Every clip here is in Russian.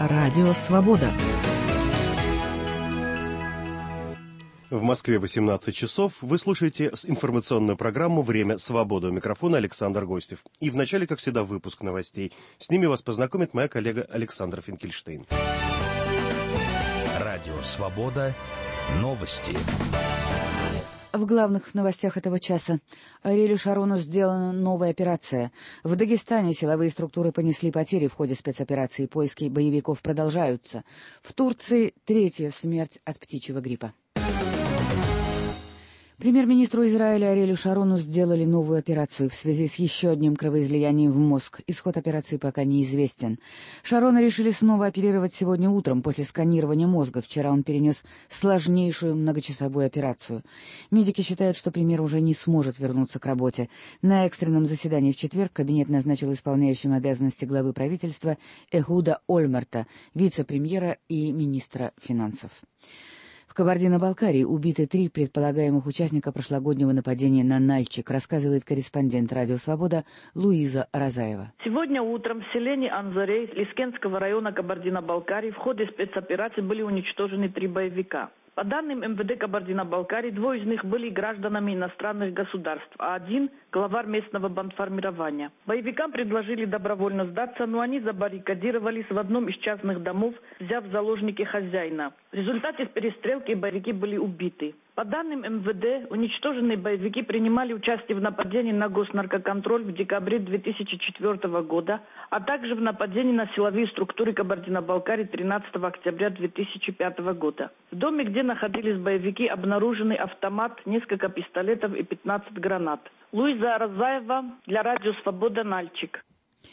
Радио «Свобода». В Москве 18 часов. Вы слушаете информационную программу «Время свободы». У микрофона Александр Гостев. И вначале, как всегда, выпуск новостей. С ними вас познакомит моя коллега Александра Финкельштейн. Радио «Свобода». Новости. В главных новостях этого часа. Ариэлю Шарону сделана новая операция. В Дагестане силовые структуры понесли потери в ходе спецоперации. Поиски боевиков продолжаются. В Турции третья смерть от птичьего гриппа. Премьер-министру Израиля Ариэлю Шарону сделали новую операцию в связи с еще одним кровоизлиянием в мозг. Исход операции пока неизвестен. Шарона решили снова оперировать сегодня утром после сканирования мозга. Вчера он перенес сложнейшую многочасовую операцию. Медики считают, что премьер уже не сможет вернуться к работе. На экстренном заседании в четверг кабинет назначил исполняющим обязанности главы правительства Эхуда Ольмерта, вице-премьера и министра финансов. В Кабардино-Балкарии убиты 3 предполагаемых участника прошлогоднего нападения на Нальчик, рассказывает корреспондент «Радио Свобода» Луиза Розаева. Сегодня утром в селении Анзарей Лискенского района Кабардино-Балкарии в ходе спецоперации были уничтожены 3 боевика. По данным МВД Кабардино-Балкарии, 2 из них были гражданами иностранных государств, а 1 – главарь местного бандформирования. Боевикам предложили добровольно сдаться, но они забаррикадировались в одном из частных домов, взяв в заложники хозяина. В результате перестрелки боевики были убиты. По данным МВД, уничтоженные боевики принимали участие в нападении на госнаркоконтроль в декабре 2004 года, а также в нападении на силовые структуры Кабардино-Балкарии 13 октября 2005 года. В доме, где находились боевики, обнаружены автомат, несколько пистолетов и 15 гранат. Луиза Розаева для Радио Свобода, Нальчик.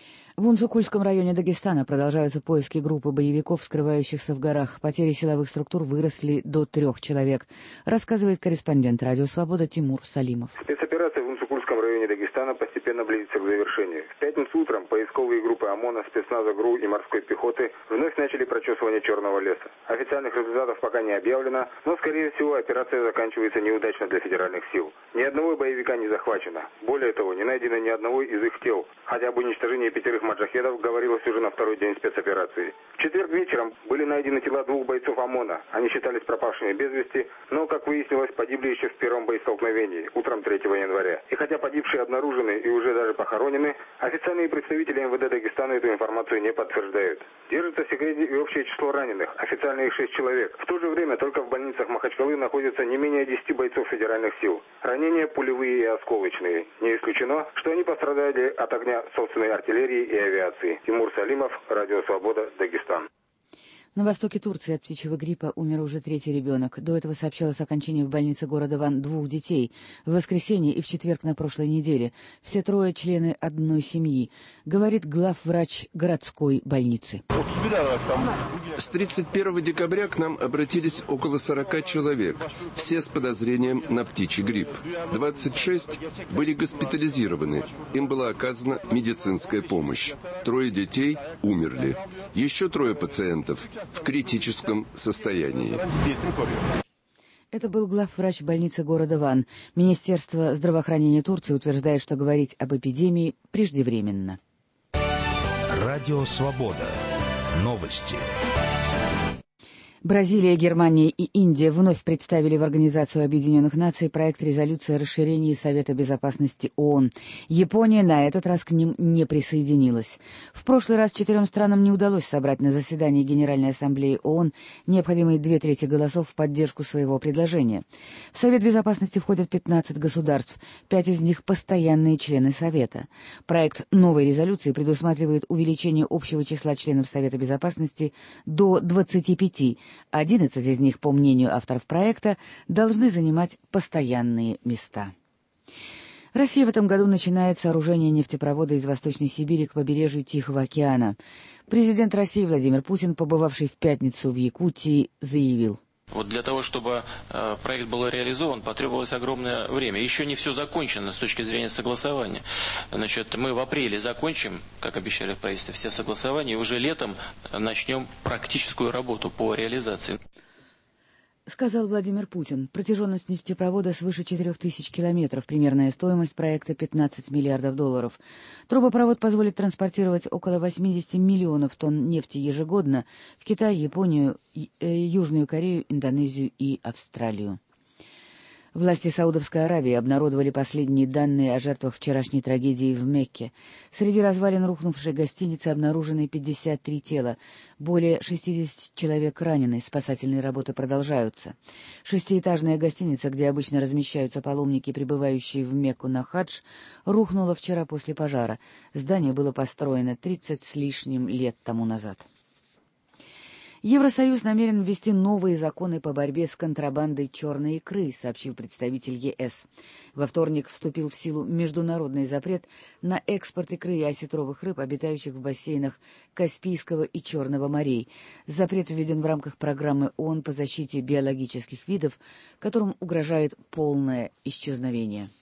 В Унцукульском районе Дагестана продолжаются поиски группы боевиков, скрывающихся в горах. Потери силовых структур выросли до 3 человек, рассказывает корреспондент «Радио Свобода» Тимур Салимов. Спецоперация в Унцукульском районе Дагестана постепенно близится к завершению. В пятницу утром поисковые группы ОМОНа, спецназа ГРУ и морской пехоты вновь начали прочесывание Черного леса. Официальных результатов пока не объявлено, но, скорее всего, операция заканчивается неудачно для федеральных сил. Ни одного боевика не захвачено. Более того, не найдено ни одного из их тел. Хотя об уничтожении 5 маджахедов говорилось уже на второй день спецоперации. В четверг вечером были найдены тела 2 бойцов ОМОНа. Они считались пропавшими без вести, но, как выяснилось, погибли еще в первом боестолкновении, утром 3 января. И хотя погибшие обнаружены и уже даже похоронены, официальные представители МВД Дагестана эту информацию не подтверждают. Держится в секрете и общее число раненых, официально их 6 человек. В то же время только в больницах Махачкалы находится не менее 10 бойцов федеральных сил. Ранения пулевые и осколочные. Не исключено, что они пострадали от огня собственной артиллерии и авиации. Тимур Салимов, Радио Свобода, Дагестан. На востоке Турции от птичьего гриппа умер уже 3-й ребенок. До этого сообщалось о кончине в больнице города Ван 2 детей. В воскресенье и в четверг на прошлой неделе. Все 3 члены одной семьи, говорит главврач городской больницы. С 31 декабря к нам обратились около 40 человек, все с подозрением на птичий грипп. 26 были госпитализированы, им была оказана медицинская помощь. 3 детей умерли. Еще 3 пациентов в критическом состоянии. Это был главврач больницы города Ван. Министерство здравоохранения Турции утверждает, что говорить об эпидемии преждевременно. Радио «Свобода». Новости. Бразилия, Германия и Индия вновь представили в Организацию Объединенных Наций проект резолюции о расширении Совета Безопасности ООН. Япония на этот раз к ним не присоединилась. В прошлый раз 4 странам не удалось собрать на заседании Генеральной Ассамблеи ООН необходимые 2/3 голосов в поддержку своего предложения. В Совет Безопасности входят 15 государств, 5 из них постоянные члены Совета. Проект новой резолюции предусматривает увеличение общего числа членов Совета Безопасности до 25. 11 из них, по мнению авторов проекта, должны занимать постоянные места. Россия в этом году начинает сооружение нефтепровода из Восточной Сибири к побережью Тихого океана. Президент России Владимир Путин, побывавший в пятницу в Якутии, заявил: Вот для того, чтобы проект был реализован, потребовалось огромное время. Еще не все закончено с точки зрения согласования. Значит, мы в апреле закончим, как обещали в правительстве, все согласования, и уже летом начнем практическую работу по реализации. сказал Владимир Путин. Протяженность нефтепровода свыше 4000 километров, примерная стоимость проекта $15 миллиардов. Трубопровод позволит транспортировать около 80 миллионов тонн нефти ежегодно в Китай, Японию, Южную Корею, Индонезию и Австралию. Власти Саудовской Аравии обнародовали последние данные о жертвах вчерашней трагедии в Мекке. Среди развалин рухнувшей гостиницы обнаружены 53 тела. Более 60 человек ранены. Спасательные работы продолжаются. Шестиэтажная гостиница, где обычно размещаются паломники, прибывающие в Мекку на хадж, рухнула вчера после пожара. Здание было построено 30 с лишним лет тому назад. Евросоюз намерен ввести новые законы по борьбе с контрабандой черной икры, сообщил представитель ЕС. Во вторник вступил в силу международный запрет на экспорт икры и осетровых рыб, обитающих в бассейнах Каспийского и Черного морей. Запрет введен в рамках программы ООН по защите биологических видов, которым угрожает полное исчезновение.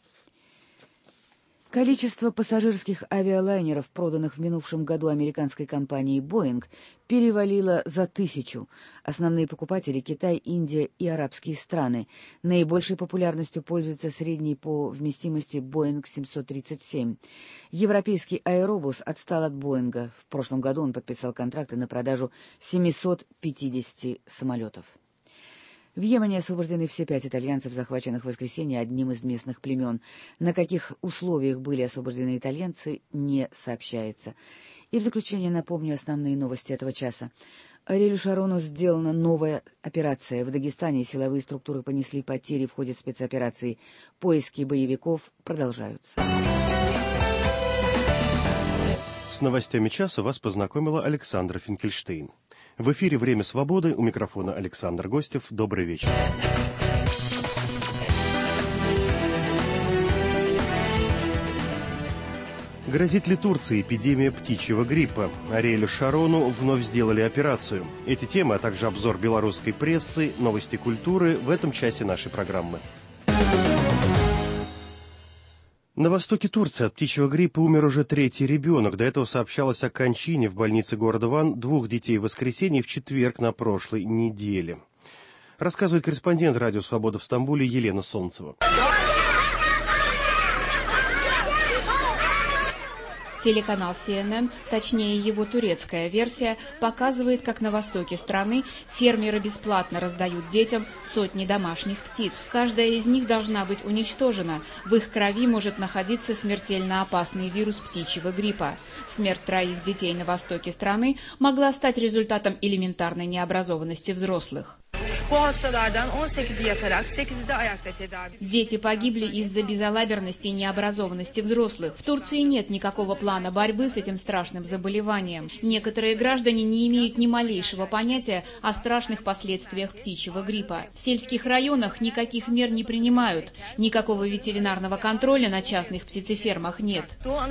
Количество пассажирских авиалайнеров, проданных в минувшем году американской компанией Boeing, перевалило за 1000. Основные покупатели — Китай, Индия и арабские страны. Наибольшей популярностью пользуется средний по вместимости Boeing 737. Европейский Аэробус отстал от Боинга. В прошлом году он подписал контракты на продажу 750 самолетов. В Йемене освобождены все 5 итальянцев, захваченных в воскресенье одним из местных племен. На каких условиях были освобождены итальянцы, не сообщается. И в заключение напомню основные новости этого часа. Ариэлю Шарону сделана новая операция. В Дагестане силовые структуры понесли потери в ходе спецоперации. Поиски боевиков продолжаются. С новостями часа вас познакомила Александра Финкельштейн. В эфире «Время свободы», у микрофона Александр Гостев. Добрый вечер. Грозит ли Турции эпидемия птичьего гриппа? Ариэлю Шарону вновь сделали операцию. Эти темы, а также обзор белорусской прессы, новости культуры в этом часе нашей программы. На востоке Турции от птичьего гриппа умер уже 3-й ребенок. До этого сообщалось о кончине в больнице города Ван 2 детей в воскресенье и в четверг на прошлой неделе. Рассказывает корреспондент «Радио Свобода» в Стамбуле Елена Солнцева. Телеканал CNN, точнее его турецкая версия, показывает, как на востоке страны фермеры бесплатно раздают детям сотни домашних птиц. Каждая из них должна быть уничтожена. В их крови может находиться смертельно опасный вирус птичьего гриппа. Смерть 3 детей на востоке страны могла стать результатом элементарной необразованности взрослых. Дети погибли из-за безалаберности и необразованности взрослых. В Турции нет никакого плана борьбы с этим страшным заболеванием. Некоторые граждане не имеют ни малейшего понятия о страшных последствиях птичьего гриппа. В сельских районах никаких мер не принимают. Никакого ветеринарного контроля на частных птицефермах нет.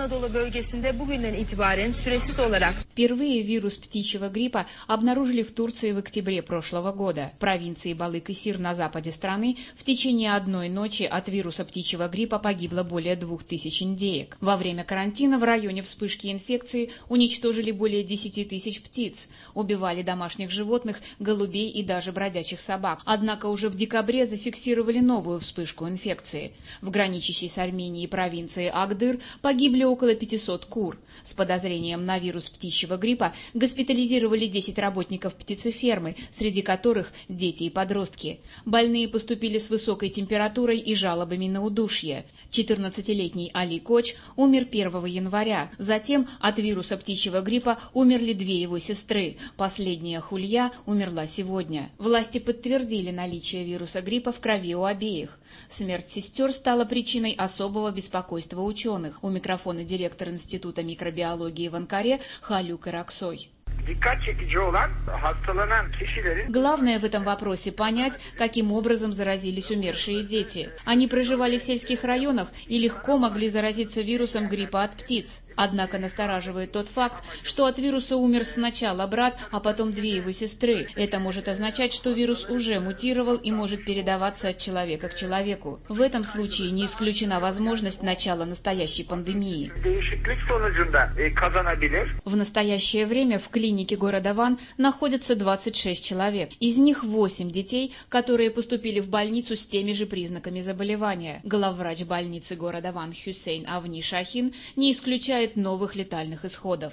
Впервые вирус птичьего гриппа обнаружили в Турции в октябре прошлого года. В провинции Балык-Исир на западе страны в течение одной ночи от вируса птичьего гриппа погибло более 2000 индеек. Во время карантина в районе вспышки инфекции уничтожили более 10 тысяч птиц, убивали домашних животных, голубей и даже бродячих собак. Однако уже в декабре зафиксировали новую вспышку инфекции. В граничащей с Арменией провинции Агдыр погибли около 500 кур. С подозрением на вирус птичьего гриппа госпитализировали 10 работников птицефермы, среди которых дети и подростки. Больные поступили с высокой температурой и жалобами на удушье. 14-летний Али Коч умер 1 января. Затем от вируса птичьего гриппа умерли 2 его сестры. Последняя Хулья умерла сегодня. Власти подтвердили наличие вируса гриппа в крови у обеих. Смерть сестер стала причиной особого беспокойства ученых. У микрофона директор Института микробиологии в Анкаре Халюк Ираксой. Главное в этом вопросе понять, каким образом заразились умершие дети. Они проживали в сельских районах и легко могли заразиться вирусом гриппа от птиц. Однако настораживает тот факт, что от вируса умер сначала брат, а потом 2 его сестры. Это может означать, что вирус уже мутировал и может передаваться от человека к человеку. В этом случае не исключена возможность начала настоящей пандемии. В настоящее время в клинике города Ван находятся 26 человек. Из них 8 детей, которые поступили в больницу с теми же признаками заболевания. Главврач больницы города Ван Хюсейн Авни Шахин не исключает новых летальных исходов.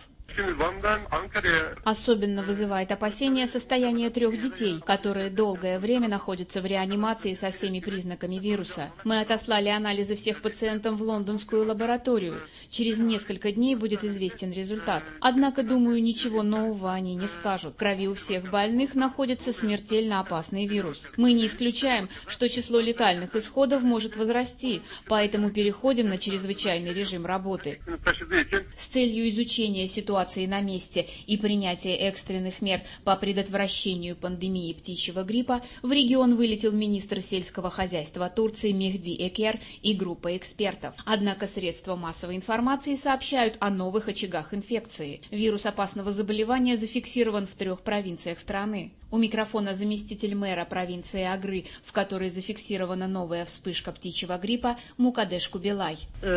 Особенно вызывает опасения состояние 3 детей, которые долгое время находятся в реанимации со всеми признаками вируса. Мы отослали анализы всех пациентов в лондонскую лабораторию. Через несколько дней будет известен результат. Однако, думаю, ничего нового они не скажут. В крови у всех больных находится смертельно опасный вирус. Мы не исключаем, что число летальных исходов может возрасти, поэтому переходим на чрезвычайный режим работы. С целью изучения ситуации на месте и принятия экстренных мер по предотвращению пандемии птичьего гриппа в регион вылетел министр сельского хозяйства Турции Мехди Экер и группа экспертов. Однако средства массовой информации сообщают о новых очагах инфекции. Вирус опасного заболевания зафиксирован в 3 провинциях страны. У микрофона заместитель мэра провинции Агры, в которой зафиксирована новая вспышка птичьего гриппа, Мукадеш Кубилай.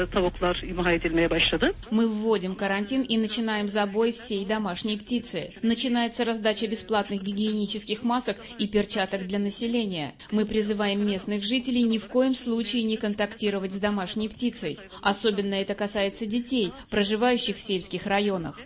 Мы вводим карантин и начинаем забой всей домашней птицы. Начинается раздача бесплатных гигиенических масок и перчаток для населения. Мы призываем местных жителей ни в коем случае не контактировать с домашней птицей. Особенно это касается детей, проживающих в сельских районах.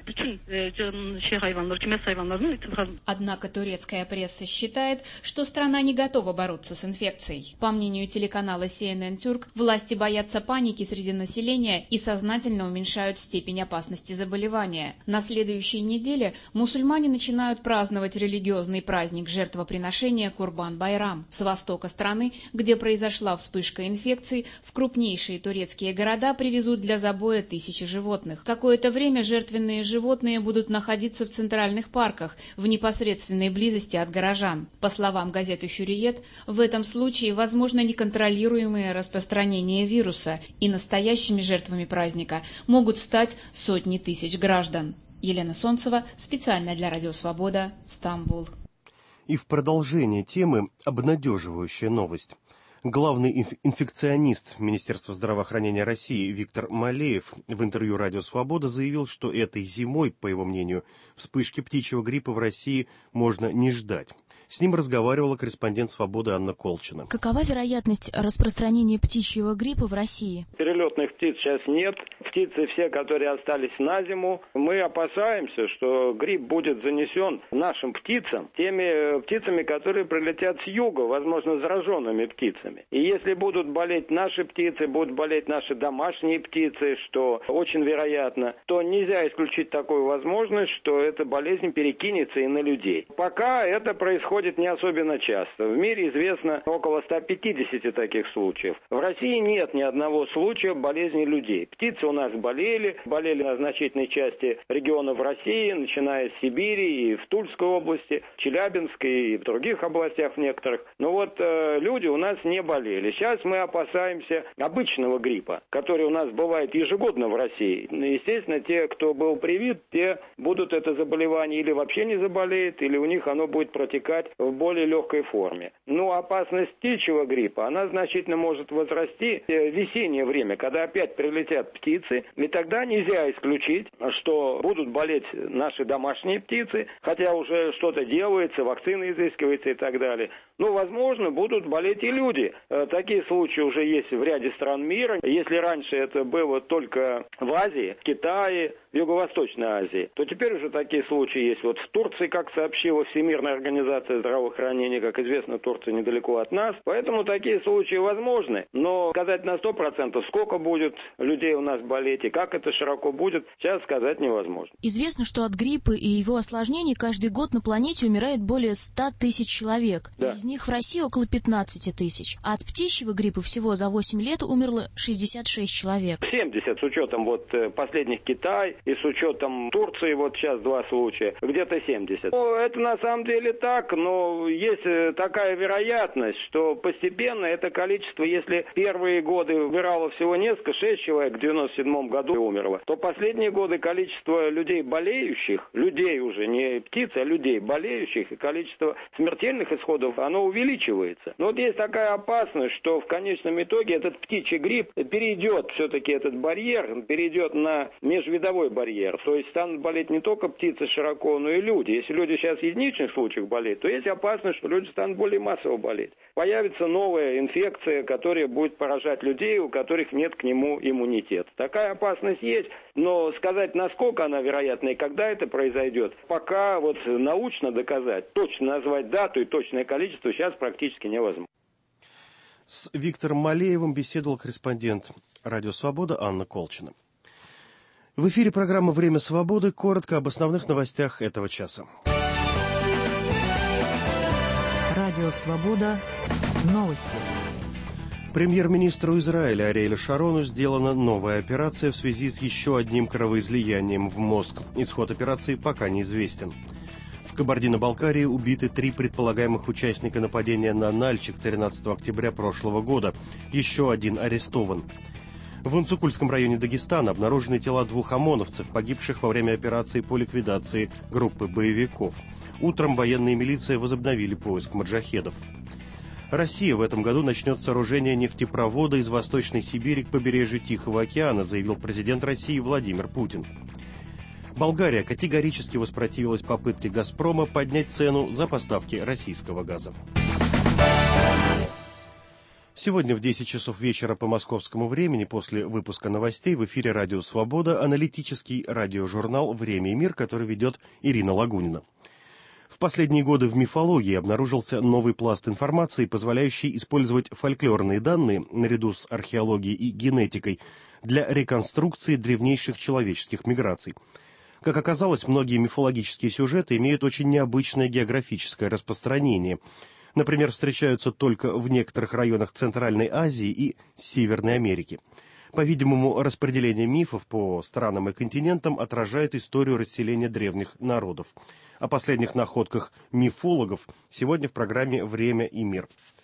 Однако турецкая пресса считает, что страна не готова бороться с инфекцией. По мнению телеканала CNN Türk, власти боятся паники среди населения и сознательно уменьшают степень опасности заболевания. На следующей неделе мусульмане начинают праздновать религиозный праздник жертвоприношения Курбан-Байрам. С востока страны, где произошла вспышка инфекции, в крупнейшие турецкие города привезут для забоя тысячи животных. Какое-то время жертвенные животные будут находиться в центральных парках, в непосредственной близости от горожан. По словам газеты «Хюриет», в этом случае возможно неконтролируемое распространение вируса, и настоящими жертвами праздника могут стать сотни тысяч граждан. Елена Солнцева, специально для Радио Свобода, Стамбул. И в продолжение темы обнадеживающая новость. Главный инфекционист Министерства здравоохранения России Виктор Малеев в интервью «Радио Свобода» заявил, что этой зимой, по его мнению, вспышки птичьего гриппа в России можно не ждать. С ним разговаривала корреспондент «Свободы» Анна Колчина. Какова вероятность распространения птичьего гриппа в России? Перелетных птиц сейчас нет. Птицы все, которые остались на зиму. Мы опасаемся, что грипп будет занесен нашим птицам, теми птицами, которые прилетят с юга, возможно, зараженными птицами. И если будут болеть наши птицы, будут болеть наши домашние птицы, что очень вероятно, то нельзя исключить такую возможность, что эта болезнь перекинется и на людей. Пока это происходит не особенно часто. В мире известно около 150 таких случаев. В России нет ни одного случая болезни людей. Птицы у нас болели на значительной части регионов России, начиная с Сибири и в Тульской области, Челябинской и в других областях некоторых. Но вот люди у нас не болели. Сейчас мы опасаемся обычного гриппа, который у нас бывает ежегодно в России. Естественно, те, кто был привит, те будут это заболевание или вообще не заболеют, или у них оно будет протекать в более легкой форме. Но опасность птичьего гриппа, она значительно может возрасти в весеннее время, когда опять прилетят птицы, и тогда нельзя исключить, что будут болеть наши домашние птицы, хотя уже что-то делается, вакцины изыскиваются и так далее. Но, возможно, будут болеть и люди. Такие случаи уже есть в ряде стран мира. Если раньше это было только в Азии, в Китае, в Юго-Восточной Азии, то теперь уже такие случаи есть. Вот в Турции, как сообщила Всемирная организация здравоохранения, как известно, Турция недалеко от нас. Поэтому такие случаи возможны. Но сказать на 100%, сколько будет людей у нас болеть и как это широко будет, сейчас сказать невозможно. Известно, что от гриппа и его осложнений каждый год на планете умирает более 100 тысяч человек. Да. Из них в России около 15 тысяч. А от птичьего гриппа всего за 8 лет умерло 66 человек. 70 с учетом последних Китай и с учетом Турции, вот сейчас 2 случая, где-то 70. Это на самом деле так, но но есть такая вероятность, что постепенно это количество, если первые годы умирало всего несколько, 6 человек в 97 году умерло, то последние годы количество людей болеющих, людей уже, не птиц, а людей болеющих, и количество смертельных исходов, оно увеличивается. Но вот есть такая опасность, что в конечном итоге этот птичий грипп перейдет, все-таки этот барьер, перейдет на межвидовой барьер. То есть станут болеть не только птицы широко, но и люди. Если люди сейчас в единичных случаях болеют, то есть опасность, что люди станут более массово болеть. Появится новая инфекция, которая будет поражать людей, у которых нет к нему иммунитета. Такая опасность есть, но сказать, насколько она вероятна и когда это произойдет, пока вот научно доказать, точно назвать дату и точное количество сейчас практически невозможно. С Виктором Малеевым беседовал корреспондент «Радио Свобода» Анна Колчина. В эфире программа «Время свободы». Коротко об основных новостях этого часа. Радио Свобода. Новости. Премьер-министру Израиля Ариэлю Шарону сделана новая операция в связи с еще одним кровоизлиянием в мозг. Исход операции пока неизвестен. В Кабардино-Балкарии убиты 3 предполагаемых участника нападения на Нальчик 13 октября прошлого года. Еще один арестован. В Унцукульском районе Дагестана обнаружены тела 2 ОМОНовцев, погибших во время операции по ликвидации группы боевиков. Утром военные и милиция возобновили поиск маджахедов. Россия в этом году начнет сооружение нефтепровода из Восточной Сибири к побережью Тихого океана, заявил президент России Владимир Путин. Болгария категорически воспротивилась попытке «Газпрома» поднять цену за поставки российского газа. Сегодня в 10 часов вечера по московскому времени, после выпуска новостей, в эфире «Радио Свобода» аналитический радиожурнал «Время и мир», который ведет Ирина Лагунина. В последние годы в мифологии обнаружился новый пласт информации, позволяющий использовать фольклорные данные, наряду с археологией и генетикой, для реконструкции древнейших человеческих миграций. Как оказалось, многие мифологические сюжеты имеют очень необычное географическое распространение. Например, встречаются только в некоторых районах Центральной Азии и Северной Америки. По-видимому, распределение мифов по странам и континентам отражает историю расселения древних народов. О последних находках мифологов сегодня в программе «Время и мир».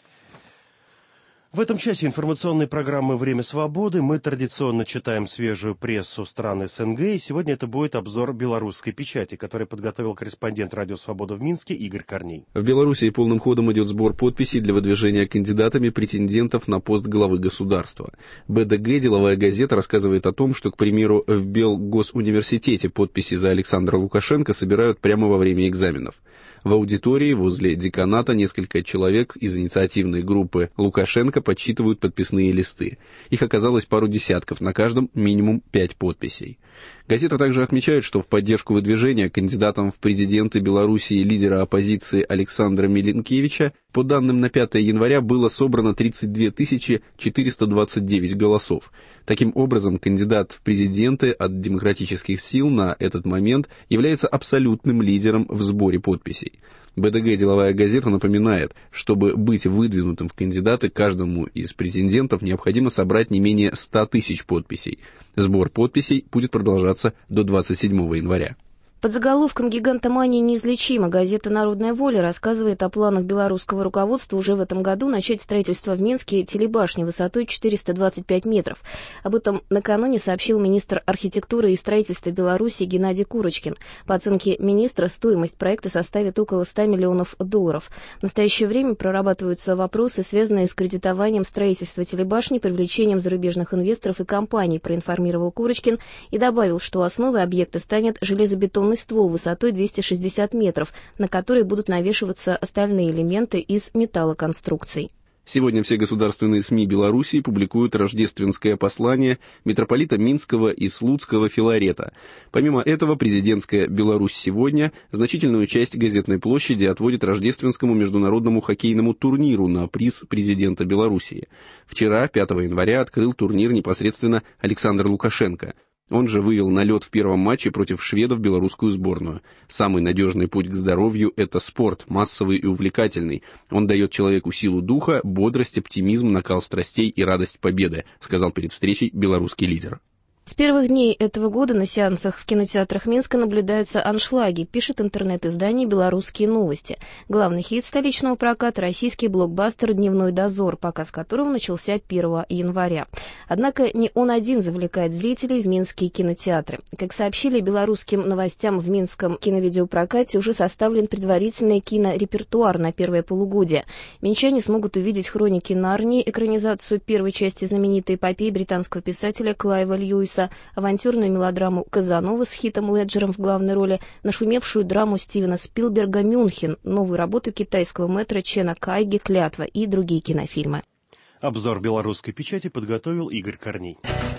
В этом часе информационной программы «Время свободы» мы традиционно читаем свежую прессу стран СНГ, и сегодня это будет обзор белорусской печати, который подготовил корреспондент «Радио Свобода» в Минске Игорь Корней. В Белоруссии полным ходом идет сбор подписей для выдвижения кандидатами претендентов на пост главы государства. БДГ «Деловая газета» рассказывает о том, что, к примеру, в Белгосуниверситете подписи за Александра Лукашенко собирают прямо во время экзаменов. В аудитории возле деканата несколько человек из инициативной группы Лукашенко подсчитывают подписные листы. Их оказалось пару десятков, на каждом минимум 5 подписей. Газета также отмечает, что в поддержку выдвижения кандидатом в президенты Белоруссии лидера оппозиции Александра Миленкевича по данным на 5 января было собрано 32 429 голосов. Таким образом, кандидат в президенты от демократических сил на этот момент является абсолютным лидером в сборе подписей. БДГ «Деловая газета» напоминает, чтобы быть выдвинутым в кандидаты, каждому из претендентов необходимо собрать не менее 100 тысяч подписей. Сбор подписей будет продолжаться до 27 января. Под заголовком «Гигантомания неизлечима» газета «Народная воля» рассказывает о планах белорусского руководства уже в этом году начать строительство в Минске телебашни высотой 425 метров. Об этом накануне сообщил министр архитектуры и строительства Беларуси Геннадий Курочкин. По оценке министра, стоимость проекта составит около $100 миллионов. В настоящее время прорабатываются вопросы, связанные с кредитованием строительства телебашни, привлечением зарубежных инвесторов и компаний, проинформировал Курочкин и добавил, что основой объекта станет железобетонный ствол высотой 260 метров, на который будут навешиваться остальные элементы из металлоконструкций. Сегодня все государственные СМИ Белоруссии публикуют рождественское послание митрополита Минского и Слуцкого Филарета. Помимо этого, президентская «Беларусь сегодня» значительную часть газетной площади отводит рождественскому международному хоккейному турниру на приз президента Белоруссии. Вчера, 5 января, открыл турнир непосредственно Александр Лукашенко. Он же вывел на лед в первом матче против шведов белорусскую сборную. Самый надежный путь к здоровью – это спорт, массовый и увлекательный. Он дает человеку силу духа, бодрость, оптимизм, накал страстей и радость победы, сказал перед встречей белорусский лидер. С первых дней этого года на сеансах в кинотеатрах Минска наблюдаются аншлаги, пишет интернет-издание «Белорусские новости». Главный хит столичного проката – российский блокбастер «Дневной дозор», показ которого начался 1 января. Однако не он один завлекает зрителей в минские кинотеатры. Как сообщили белорусским новостям, в минском киновидеопрокате уже составлен предварительный кинорепертуар на первое полугодие. Минчане смогут увидеть «Хроники Нарнии», экранизацию первой части знаменитой эпопеи британского писателя Клайва Льюиса, авантюрную мелодраму «Казанова» с Хитом Леджером в главной роли, нашумевшую драму Стивена Спилберга «Мюнхен», новую работу китайского мэтра Чена Кайги «Клятва» и другие кинофильмы. Обзор белорусской печати подготовил Игорь Корней.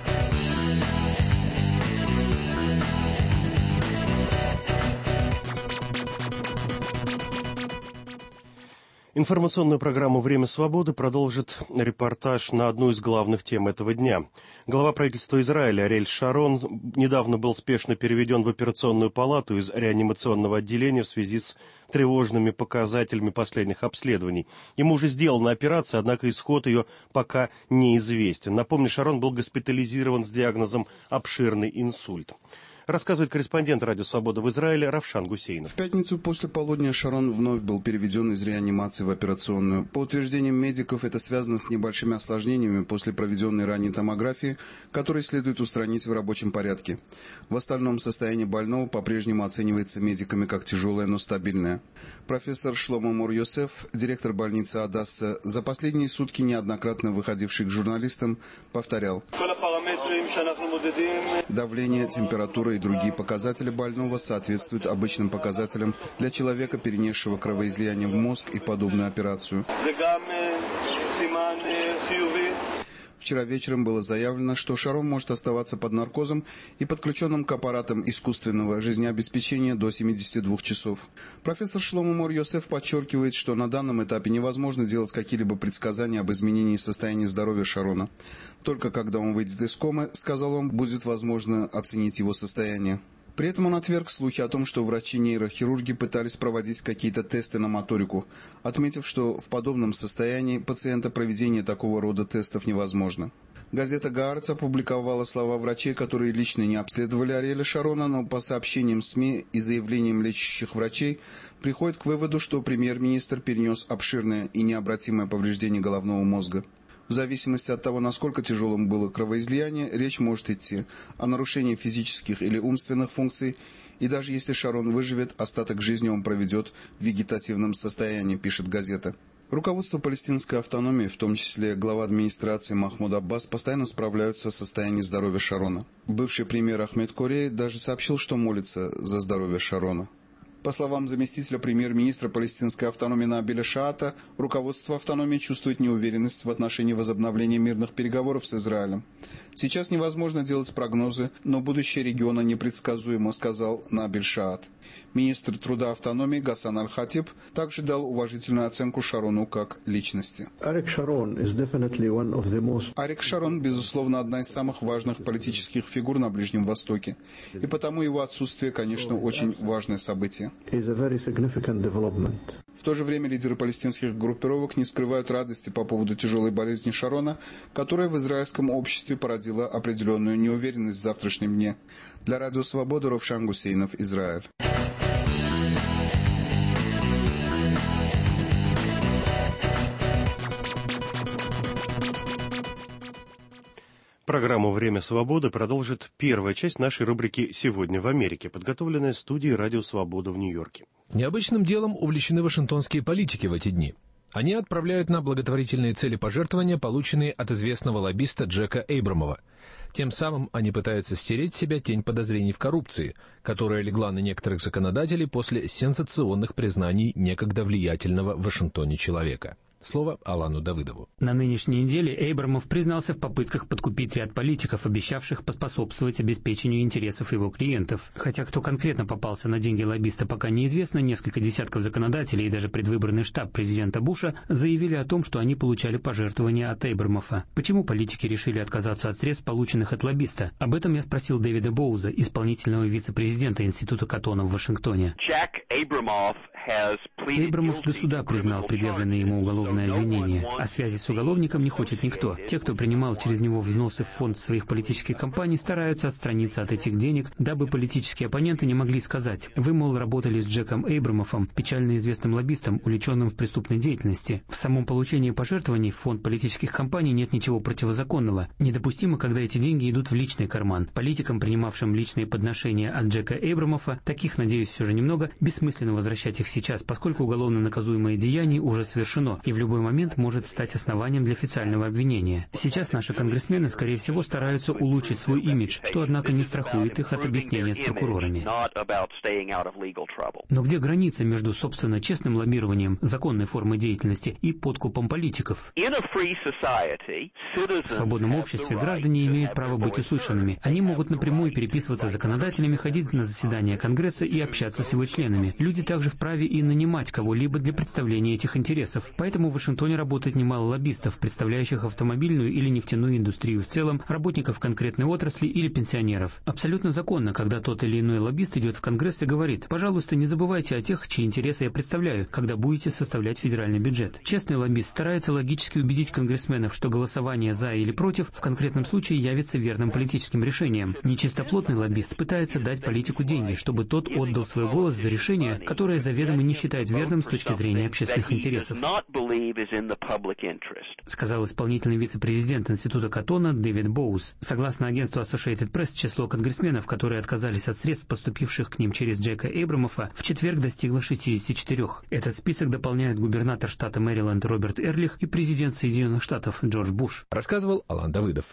Информационную программу «Время свободы» продолжит репортаж на одну из главных тем этого дня. Глава правительства Израиля Ариэль Шарон недавно был спешно переведен в операционную палату из реанимационного отделения в связи с тревожными показателями последних обследований. Ему уже сделана операция, однако исход ее пока неизвестен. Напомню, Шарон был госпитализирован с диагнозом «обширный инсульт». Рассказывает корреспондент «Радио Свобода» в Израиле Равшан Гусейнов. В пятницу после полудня Шарон вновь был переведен из реанимации в операционную. По утверждениям медиков, это связано с небольшими осложнениями после проведенной ранее томографии, которые следует устранить в рабочем порядке. В остальном состояние больного по-прежнему оценивается медиками как тяжелое, но стабильное. Профессор Шломо Мур-Йосеф, директор больницы Адасса, за последние сутки неоднократно выходивший к журналистам, повторял: давление, температура и другие показатели больного соответствуют обычным показателям для человека, перенесшего кровоизлияние в мозг и подобную операцию. Вчера вечером было заявлено, что Шарон может оставаться под наркозом и подключенным к аппаратам искусственного жизнеобеспечения до 72 часов. Профессор Шломо Мур-Йосеф подчеркивает, что на данном этапе невозможно делать какие-либо предсказания об изменении состояния здоровья Шарона. Только когда он выйдет из комы, сказал он, будет возможно оценить его состояние. При этом он отверг слухи о том, что врачи-нейрохирурги пытались проводить какие-то тесты на моторику, отметив, что в подобном состоянии пациента проведение такого рода тестов невозможно. Газета «Гаарец» опубликовала слова врачей, которые лично не обследовали Ариэля Шарона, но по сообщениям СМИ и заявлениям лечащих врачей приходят к выводу, что премьер-министр перенес обширное и необратимое повреждение головного мозга. В зависимости от того, насколько тяжелым было кровоизлияние, речь может идти о нарушении физических или умственных функций, и даже если Шарон выживет, остаток жизни он проведет в вегетативном состоянии, пишет газета. Руководство палестинской автономии, в том числе глава администрации Махмуд Аббас, постоянно справляются с состоянием здоровья Шарона. Бывший премьер Ахмед Корей даже сообщил, что молится за здоровье Шарона. По словам заместителя премьер-министра палестинской автономии Набиля Шаата, руководство автономии чувствует неуверенность в отношении возобновления мирных переговоров с Израилем. Сейчас невозможно делать прогнозы, но будущее региона непредсказуемо, сказал Набиль Шаат. Министр труда автономии Гасан Аль-Хатиб также дал уважительную оценку Шарону как личности. Арик Шарон, безусловно, одна из самых важных политических фигур на Ближнем Востоке, и потому его отсутствие, конечно, очень важное событие. В то же время лидеры палестинских группировок не скрывают радости по поводу тяжелой болезни Шарона, которая в израильском обществе породила определенную неуверенность в завтрашнем дне. Для Радио Свобода Равшан Гусейнов, Израиль. Программу «Время свободы» продолжит первая часть нашей рубрики «Сегодня в Америке», подготовленная студией «Радио Свобода» в Нью-Йорке. Необычным делом увлечены вашингтонские политики в эти дни. Они отправляют на благотворительные цели пожертвования, полученные от известного лоббиста Джека Эйбрамова. Тем самым они пытаются стереть с себя тень подозрений в коррупции, которая легла на некоторых законодателей после сенсационных признаний некогда влиятельного в Вашингтоне человека. Слово Алану Давыдову. На нынешней неделе Эйбрамов признался в попытках подкупить ряд политиков, обещавших поспособствовать обеспечению интересов его клиентов. Хотя кто конкретно попался на деньги лоббиста, пока неизвестно, несколько десятков законодателей и даже предвыборный штаб президента Буша заявили о том, что они получали пожертвования от Эйбрамова. Почему политики решили отказаться от средств, полученных от лоббиста? Об этом я спросил Дэвида Боуза, исполнительного вице-президента Института Каттона в Вашингтоне. Эйбрамов до суда признал предъявленные ему уголовные уголовное обвинение. А связи с уголовником не хочет никто. Те, кто принимал через него взносы в фонд своих политических кампаний, стараются отстраниться от этих денег, дабы политические оппоненты не могли сказать: вы, мол, работали с Джеком Эйбрамовым, печально известным лоббистом, увлеченным в преступной деятельности. В самом получении пожертвований в фонд политических кампаний нет ничего противозаконного. Недопустимо, когда эти деньги идут в личный карман. Политикам, принимавшим личные подношения от Джека Эйбрамова, таких, надеюсь, все же немного, бессмысленно возвращать их сейчас, поскольку уголовно наказуемое деяние уже совершено и в любой момент может стать основанием для официального обвинения. Сейчас наши конгрессмены, скорее всего, стараются улучшить свой имидж, что, однако, не страхует их от объяснения с прокурорами. Но где граница между, собственно, честным лоббированием, законной формой деятельности и подкупом политиков? В свободном обществе граждане имеют право быть услышанными. Они могут напрямую переписываться с законодателями, ходить на заседания Конгресса и общаться с его членами. Люди также вправе и нанимать кого-либо для представления этих интересов. Поэтому в Вашингтоне работает немало лоббистов, представляющих автомобильную или нефтяную индустрию в целом, работников конкретной отрасли или пенсионеров. Абсолютно законно, когда тот или иной лоббист идет в Конгресс и говорит: пожалуйста, не забывайте о тех, чьи интересы я представляю, когда будете составлять федеральный бюджет. Честный лоббист старается логически убедить конгрессменов, что голосование за или против в конкретном случае явится верным политическим решением. Нечистоплотный лоббист пытается дать политику деньги, чтобы тот отдал свой голос за решение, которое заведомо не считает верным с точки зрения общественных интересов, сказал исполнительный вице-президент Института Каттона Дэвид Боуз. Согласно агентству Associated Press, число конгрессменов, которые отказались от средств, поступивших к ним через Джека Эйбрамова, в четверг достигло 64. Этот список дополняют губернатор штата Мэриленд Роберт Эрлих и президент Соединенных Штатов Джордж Буш. Рассказывал Алан Давыдов.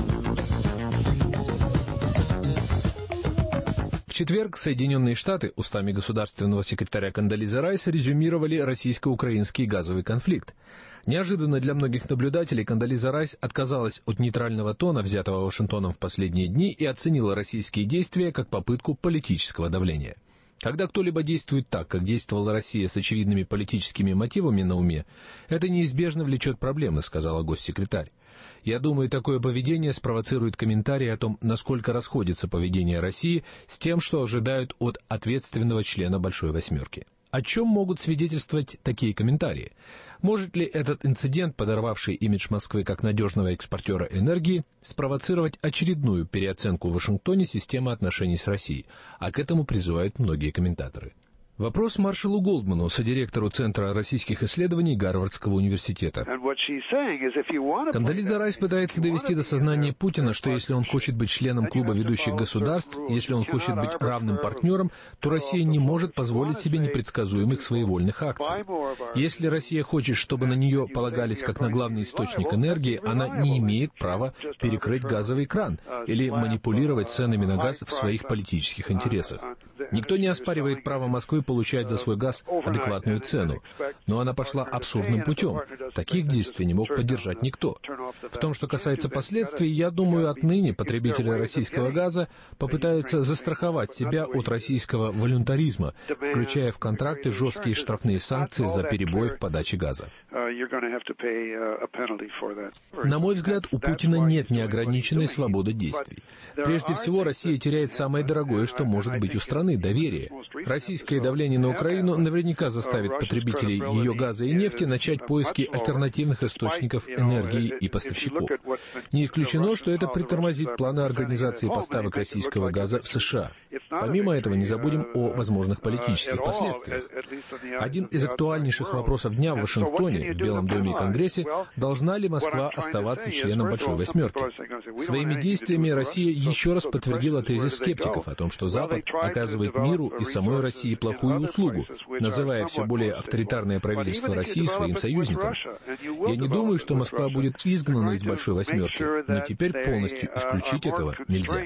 В четверг Соединенные Штаты устами государственного секретаря Кондолиза Райс резюмировали российско-украинский газовый конфликт. Неожиданно для многих наблюдателей Кондолиза Райс отказалась от нейтрального тона, взятого Вашингтоном в последние дни, и оценила российские действия как попытку политического давления. Когда кто-либо действует так, как действовала Россия, с очевидными политическими мотивами на уме, это неизбежно влечет проблемы, сказала госсекретарь. Я думаю, такое поведение спровоцирует комментарии о том, насколько расходится поведение России с тем, что ожидают от ответственного члена Большой Восьмерки. О чем могут свидетельствовать такие комментарии? Может ли этот инцидент, подорвавший имидж Москвы как надежного экспортера энергии, спровоцировать очередную переоценку в Вашингтоне системы отношений с Россией? А к этому призывают многие комментаторы. Вопрос Маршалу Голдману, содиректору Центра российских исследований Гарвардского университета. Кондолиза Райс пытается довести до сознания Путина, что если он хочет быть членом клуба ведущих государств, если он хочет быть равным партнером, то Россия не может позволить себе непредсказуемых своевольных акций. Если Россия хочет, чтобы на нее полагались как на главный источник энергии, она не имеет права перекрыть газовый кран или манипулировать ценами на газ в своих политических интересах. Никто не оспаривает право Москвы получать за свой газ адекватную цену, но она пошла абсурдным путем. Таких действий не мог поддержать никто. В том, что касается последствий, я думаю, отныне потребители российского газа попытаются застраховать себя от российского волюнтаризма, включая в контракты жесткие штрафные санкции за перебои в подаче газа. На мой взгляд, у Путина нет неограниченной свободы действий. Прежде всего, Россия теряет самое дорогое, что может быть у страны – доверие. Российское давление на Украину наверняка заставит потребителей ее газа и нефти начать поиски альтернативных источников энергии и поставщиков. Не исключено, что это притормозит планы организации поставок российского газа в США. Помимо этого, не забудем о возможных политических последствиях. Один из актуальнейших вопросов дня в Вашингтоне, в Белом доме и Конгрессе, должна ли Москва оставаться членом Большой Восьмерки. Своими действиями Россия еще раз подтвердила тезис скептиков о том, что Запад оказывает миру и самой России плохую услугу, называя все более авторитарное правительство России своим союзником. Я не думаю, что Москва будет изгнана из Большой Восьмерки, но теперь полностью исключить этого нельзя.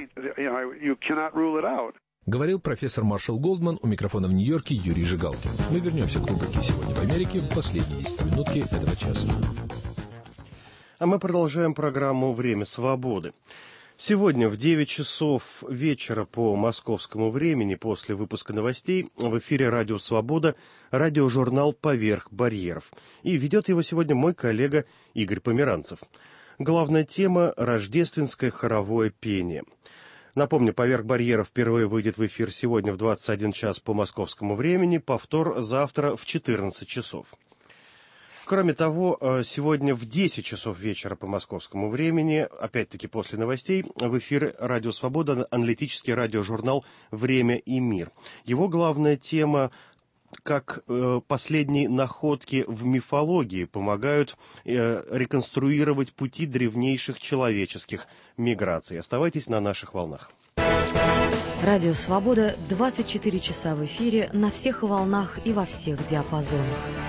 Говорил профессор Маршал Голдман, у микрофона в Нью-Йорке Юрий Жигалкин. Мы вернемся к рубрике «Сегодня в Америке» в последние 10 минутки этого часа. А мы продолжаем программу «Время свободы». Сегодня в 9 часов вечера по московскому времени после выпуска новостей в эфире «Радио Свобода» радиожурнал «Поверх барьеров». И ведет его сегодня мой коллега Игорь Померанцев. Главная тема – рождественское хоровое пение. Напомню, «Поверх барьеров» впервые выйдет в эфир сегодня в 21 час по московскому времени, повтор завтра в 14 часов. Кроме того, сегодня в 10 часов вечера по московскому времени, опять-таки после новостей, в эфире «Радио Свобода» аналитический радиожурнал «Время и мир». Его главная тема – как последние находки в мифологии помогают реконструировать пути древнейших человеческих миграций. Оставайтесь на наших волнах. Радио «Свобода» 24 часа в эфире на всех волнах и во всех диапазонах.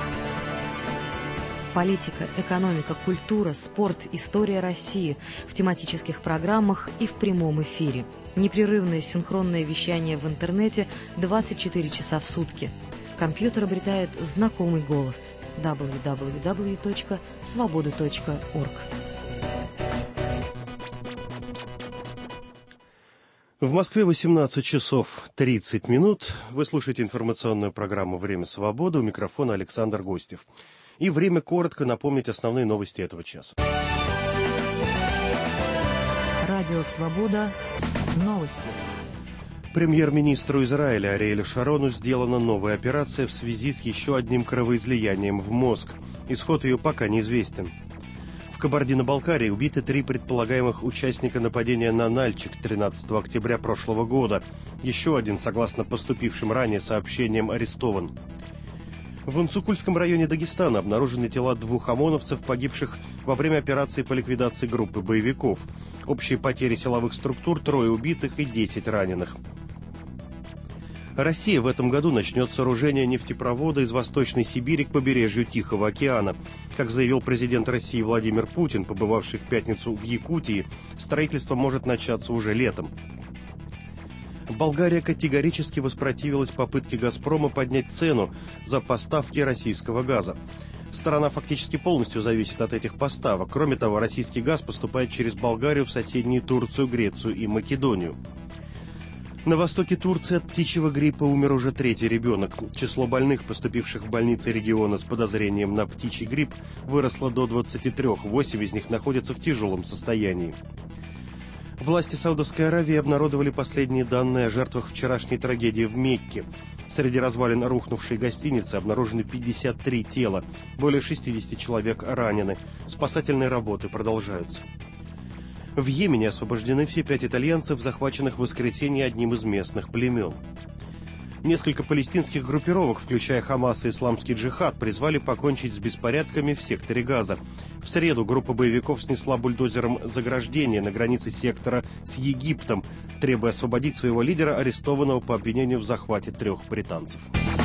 Политика, экономика, культура, спорт, история России в тематических программах и в прямом эфире. Непрерывное синхронное вещание в интернете 24 часа в сутки. Компьютер обретает знакомый голос www.svoboda.org. В Москве 18 часов 30 минут. Вы слушаете информационную программу «Время свободы». У микрофона Александр Гостев. И время коротко напомнить основные новости этого часа. Радио «Свобода». Новости. Премьер-министру Израиля Ариэлю Шарону сделана новая операция в связи с еще одним кровоизлиянием в мозг. Исход ее пока неизвестен. В Кабардино-Балкарии убиты 3 предполагаемых участника нападения на Нальчик 13 октября прошлого года. Еще один, согласно поступившим ранее сообщениям, арестован. В Инцукульском районе Дагестана обнаружены тела 2 ОМОНовцев, погибших во время операции по ликвидации группы боевиков. Общие потери силовых структур – 3 убитых и 10 раненых. Россия в этом году начнет сооружение нефтепровода из Восточной Сибири к побережью Тихого океана. Как заявил президент России Владимир Путин, побывавший в пятницу в Якутии, строительство может начаться уже летом. Болгария категорически воспротивилась попытке «Газпрома» поднять цену за поставки российского газа. Страна фактически полностью зависит от этих поставок. Кроме того, российский газ поступает через Болгарию в соседние Турцию, Грецию и Македонию. На востоке Турции от птичьего гриппа умер уже 3-й ребенок. Число больных, поступивших в больницы региона с подозрением на птичий грипп, выросло до 23. 8 из них находятся в тяжелом состоянии. Власти Саудовской Аравии обнародовали последние данные о жертвах вчерашней трагедии в Мекке. Среди развалин рухнувшей гостиницы обнаружены 53 тела. Более 60 человек ранены. Спасательные работы продолжаются. В Йемене освобождены все 5 итальянцев, захваченных в воскресенье одним из местных племен. Несколько палестинских группировок, включая Хамас и Исламский джихад, призвали покончить с беспорядками в секторе Газа. В среду группа боевиков снесла бульдозером заграждение на границе сектора с Египтом, требуя освободить своего лидера, арестованного по обвинению в захвате 3 британцев.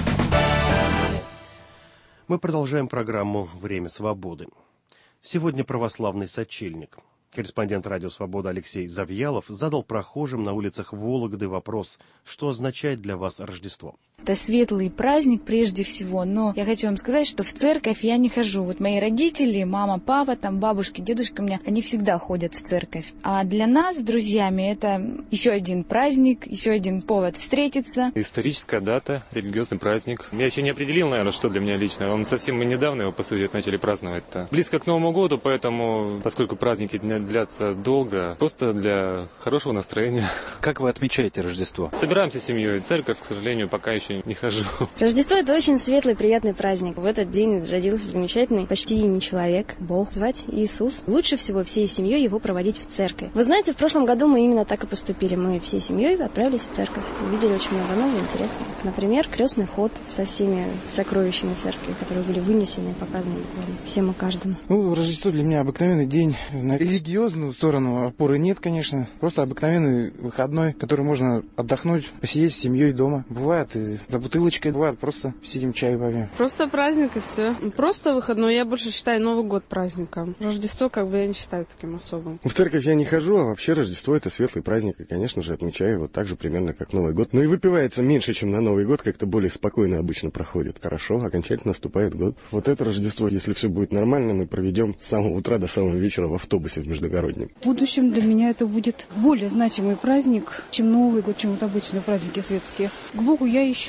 Мы продолжаем программу «Время свободы». Сегодня православный сочельник. Корреспондент «Радио Свобода» Алексей Завьялов задал прохожим на улицах Вологды вопрос, что означает для вас Рождество. Это светлый праздник прежде всего, но я хочу вам сказать, что в церковь я не хожу. Вот мои родители, мама, папа, там бабушки, дедушка у меня, они всегда ходят в церковь. А для нас с друзьями это еще один праздник, еще один повод встретиться. Историческая дата, религиозный праздник. Я еще не определил, наверное, что для меня лично. Он совсем недавно его, по сути, начали праздновать-то. Близко к Новому году, поэтому, поскольку праздники длятся долго, просто для хорошего настроения. Как вы отмечаете Рождество? Собираемся с семьей. Церковь, к сожалению, пока еще не хожу. Рождество – это очень светлый, приятный праздник. В этот день родился замечательный, почти не человек, Бог, звать Иисус. Лучше всего всей семьей его проводить в церковь. Вы знаете, в прошлом году мы именно так и поступили. Мы всей семьей отправились в церковь. Увидели очень много нового и интересного. Например, крестный ход со всеми сокровищами церкви, которые были вынесены и показаны всем и каждому. Рождество для меня обыкновенный день. На религиозную сторону опоры нет, конечно. Просто обыкновенный выходной, который можно отдохнуть, посидеть с семьей дома. Бывает и за бутылочкой, бывает просто сидим чай попьем. Просто праздник и все. Просто выходной. Я больше считаю Новый год праздником. Рождество я не считаю таким особым. В церковь я не хожу, а вообще Рождество это светлый праздник. И, конечно же, отмечаю его так же примерно, как Новый год. Но и выпивается меньше, чем на Новый год, как-то более спокойно обычно проходит. Хорошо, окончательно наступает год. Вот это Рождество, если все будет нормально, мы проведем с самого утра до самого вечера в автобусе в Междугороднем. В будущем для меня это будет более значимый праздник, чем Новый год, чем вот обычные праздники светские. К Богу я еще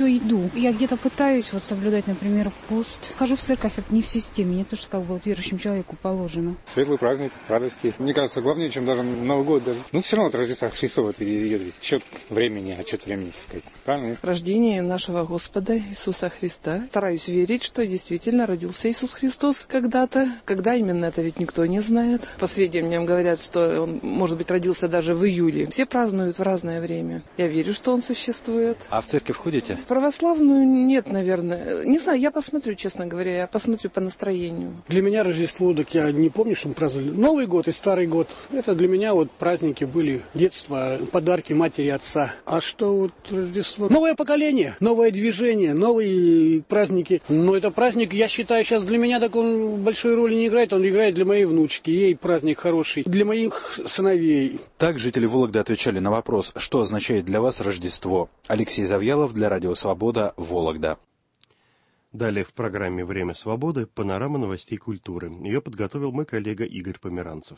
еще иду. Я где-то пытаюсь вот соблюдать, например, пост. Хожу в церковь не в системе, не то, что как бы вот верующему человеку положено. Светлый праздник, радости. Мне кажется, главнее, чем даже Новый год даже. Ну, все равно от Рождества Христова идет счет времени, отчет времени, так сказать. Правильно? Рождение нашего Господа Иисуса Христа. Стараюсь верить, что действительно родился Иисус Христос когда-то. Когда именно, это ведь никто не знает. По сведениям говорят, что он, может быть, родился даже в июле. Все празднуют в разное время. Я верю, что он существует. А в церковь ходите? Православную нет, наверное. Не знаю, я посмотрю, честно говоря. Я посмотрю по настроению. Для меня Рождество, так я не помню, что мы праздновали. Новый год и Старый год. Это для меня вот праздники были. Детство, подарки матери и отца. А что вот Рождество? Новое поколение, новое движение, новые праздники. Но это праздник, я считаю, сейчас для меня так он большой роли не играет. Он играет для моей внучки. Ей праздник хороший. Для моих сыновей. Так жители Вологды отвечали на вопрос, что означает для вас Рождество. Алексей Завьялов для Радио Свобода, Вологда. Далее в программе «Время свободы» панорама новостей культуры. Ее подготовил мой коллега Игорь Померанцев.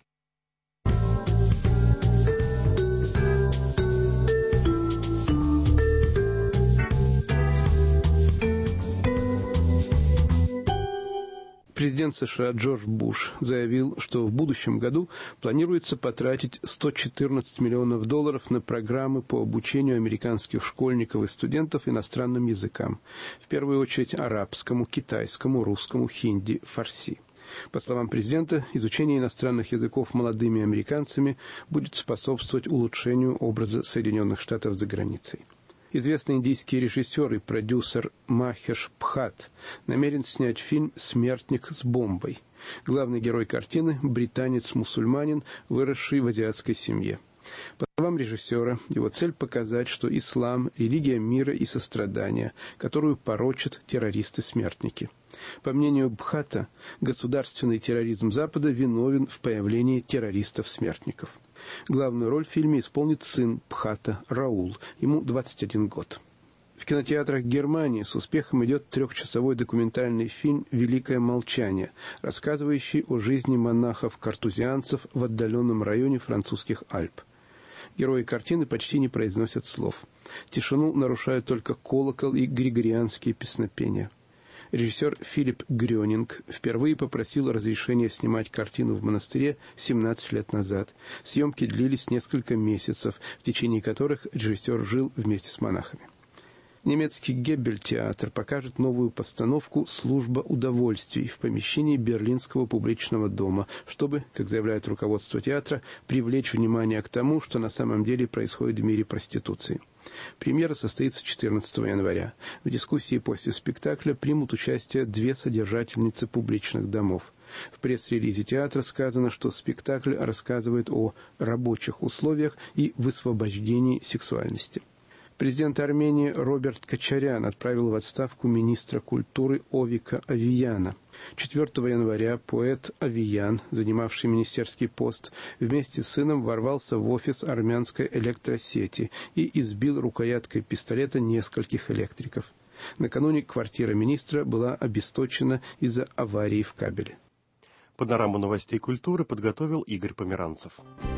Президент США Джордж Буш заявил, что в будущем году планируется потратить $114 миллионов на программы по обучению американских школьников и студентов иностранным языкам, в первую очередь арабскому, китайскому, русскому, хинди, фарси. По словам президента, изучение иностранных языков молодыми американцами будет способствовать улучшению образа Соединенных Штатов за границей. Известный индийский режиссер и продюсер Махеш Бхатт намерен снять фильм «Смертник с бомбой». Главный герой картины – британец-мусульманин, выросший в азиатской семье. По словам режиссера, его цель – показать, что ислам – религия мира и сострадания, которую порочат террористы-смертники. По мнению Бхатта, государственный терроризм Запада виновен в появлении террористов-смертников. Главную роль в фильме исполнит сын Бхатта, Раул, ему 21 год. В кинотеатрах Германии с успехом идет 3-часовой документальный фильм «Великое молчание», рассказывающий о жизни монахов-картузианцев в отдаленном районе французских Альп. Герои картины почти не произносят слов. Тишину нарушают только колокол и григорианские песнопения. Режиссер Филипп Грёнинг впервые попросил разрешения снимать картину в монастыре 17 лет назад. Съемки длились несколько месяцев, в течение которых режиссер жил вместе с монахами. Немецкий Геббель-театр покажет новую постановку «Служба удовольствий» в помещении Берлинского публичного дома, чтобы, как заявляет руководство театра, привлечь внимание к тому, что на самом деле происходит в мире проституции. Премьера состоится 14 января. В дискуссии после спектакля примут участие 2 содержательницы публичных домов. В пресс-релизе театра сказано, что спектакль рассказывает о рабочих условиях и высвобождении сексуальности. Президент Армении Роберт Кочарян отправил в отставку министра культуры Овика Авияна. 4 января поэт Авиян, занимавший министерский пост, вместе с сыном ворвался в офис армянской электросети и избил рукояткой пистолета нескольких электриков. Накануне квартира министра была обесточена из-за аварии в кабеле. Панораму новостей культуры подготовил Игорь Померанцев.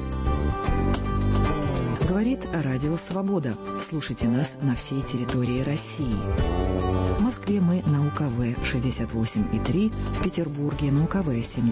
Говорит Радио Свобода. Слушайте нас на всей территории России. В Москве мы на УКВ 68,3, в Петербурге на УКВ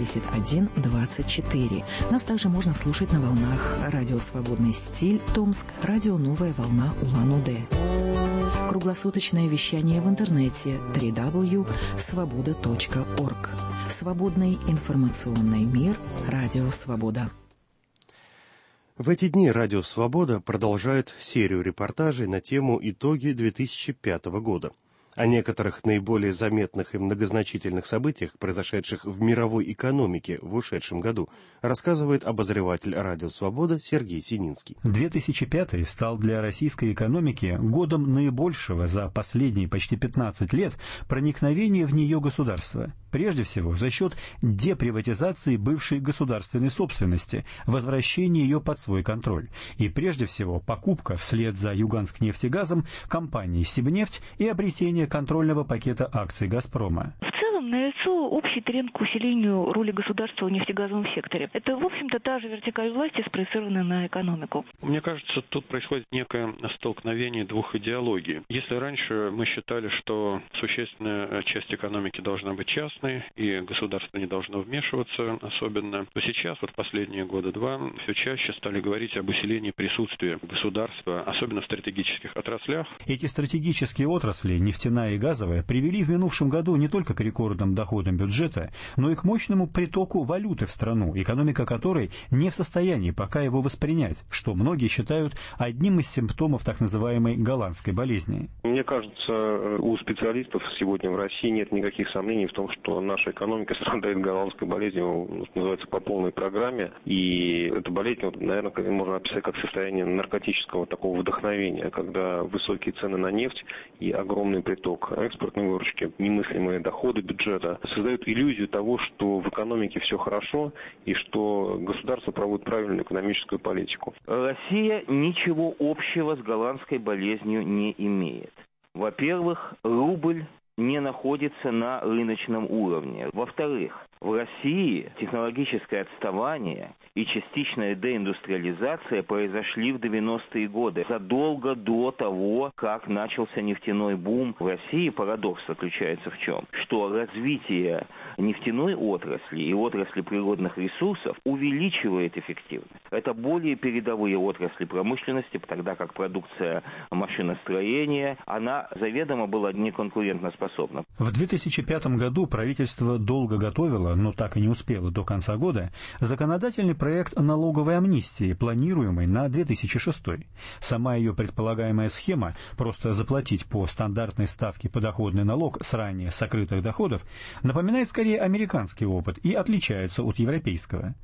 71,24. Нас также можно слушать на волнах Радио Свободный стиль Томск, Радио Новая волна Улан-Удэ. Круглосуточное вещание в интернете www.svoboda.org. Свободный информационный мир. Радио Свобода. В эти дни Радио Свобода продолжает серию репортажей на тему «Итоги 2005 года». О некоторых наиболее заметных и многозначительных событиях, произошедших в мировой экономике в ушедшем году, рассказывает обозреватель Радио Свобода Сергей Сининский. 2005 стал для российской экономики годом наибольшего за последние почти 15 лет проникновения в нее государства. Прежде всего, за счет деприватизации бывшей государственной собственности, возвращения ее под свой контроль. И прежде всего, покупка вслед за Юганскнефтегазом компании «Сибнефть» и обретение контрольного пакета акций «Газпрома». В целом налицо общий тренд к усилению роли государства в нефтегазовом секторе. Это, в общем-то, та же вертикаль власти, спроецированная на экономику. Мне кажется, тут происходит некое столкновение двух идеологий. Если раньше мы считали, что существенная часть экономики должна быть частной, и государство не должно вмешиваться особенно, то сейчас, вот последние года-два, все чаще стали говорить об усилении присутствия государства, особенно в стратегических отраслях. Эти стратегические отрасли, нефтяная и газовая, привели в минувшем году не только к рекордным доходам бюджета, но и к мощному притоку валюты в страну, экономика которой не в состоянии пока его воспринять, что многие считают одним из симптомов так называемой голландской болезни. Мне кажется, у специалистов сегодня в России нет никаких сомнений в том, что наша экономика страдает голландской болезнью, что называется, по полной программе. И эта болезнь, наверное, можно описать как состояние наркотического такого вдохновения, когда высокие цены на нефть и огромный приток экспортной выручки, немыслимые доходы бюджета создают иллюзию того, что в экономике все хорошо и что государство проводит правильную экономическую политику. Россия ничего общего с голландской болезнью не имеет. Во-первых, рубль не находится на рыночном уровне. Во-вторых, в России технологическое отставание и частичная деиндустриализация произошли в 90-е годы, задолго до того, как начался нефтяной бум. В России парадокс заключается в чем? Что развитие нефтяной отрасли и отрасли природных ресурсов увеличивает эффективность. Это более передовые отрасли промышленности, тогда как продукция машиностроения, она заведомо была неконкурентоспособна. В 2005 году правительство долго готовило, но так и не успело до конца года, законодательный проект налоговой амнистии, планируемый на 2006. Сама ее предполагаемая схема, просто заплатить по стандартной ставке подоходный налог с ранее сокрытых доходов, напоминает скорее американский опыт и отличается от европейского.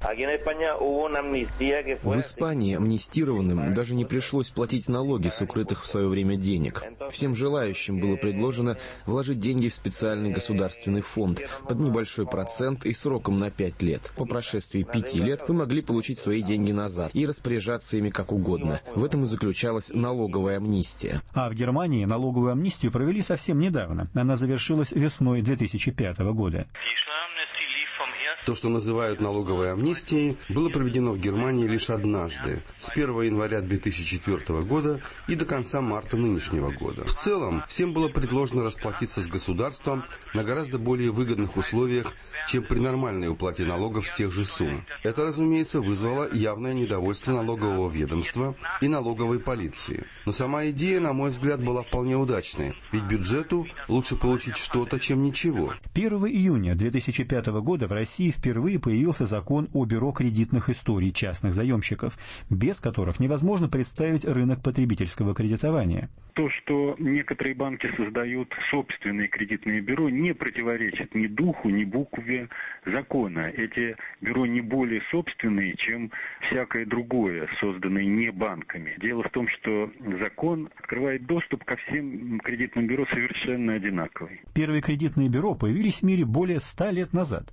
В Испании амнистированным даже не пришлось платить налоги с укрытых в свое время денег. Всем желающим было предложено вложить деньги в специальный государственный фонд под небольшой процент и сроком на 5 лет. По прошествии 5 лет вы могли получить свои деньги назад и распоряжаться ими как угодно. В этом и заключалась налоговая амнистия. А в Германии налоговую амнистию провели совсем недавно. Она завершилась весной 2005 года. То, что называют налоговой амнистией, было проведено в Германии лишь однажды, с 1 января 2004 года и до конца марта нынешнего года. В целом, всем было предложено расплатиться с государством на гораздо более выгодных условиях, чем при нормальной уплате налогов с тех же сумм. Это, разумеется, вызвало явное недовольство налогового ведомства и налоговой полиции. Но сама идея, на мой взгляд, была вполне удачной, ведь бюджету лучше получить что-то, чем ничего. 1 июня 2005 года в России впервые появился закон о бюро кредитных историй частных заемщиков, без которых невозможно представить рынок потребительского кредитования. То, что некоторые банки создают собственные кредитные бюро, не противоречит ни духу, ни букве закона. Эти бюро не более собственные, чем всякое другое, созданное не банками. Дело в том, что закон открывает доступ ко всем кредитным бюро совершенно одинаковый. Первые кредитные бюро появились в мире более 100 лет назад.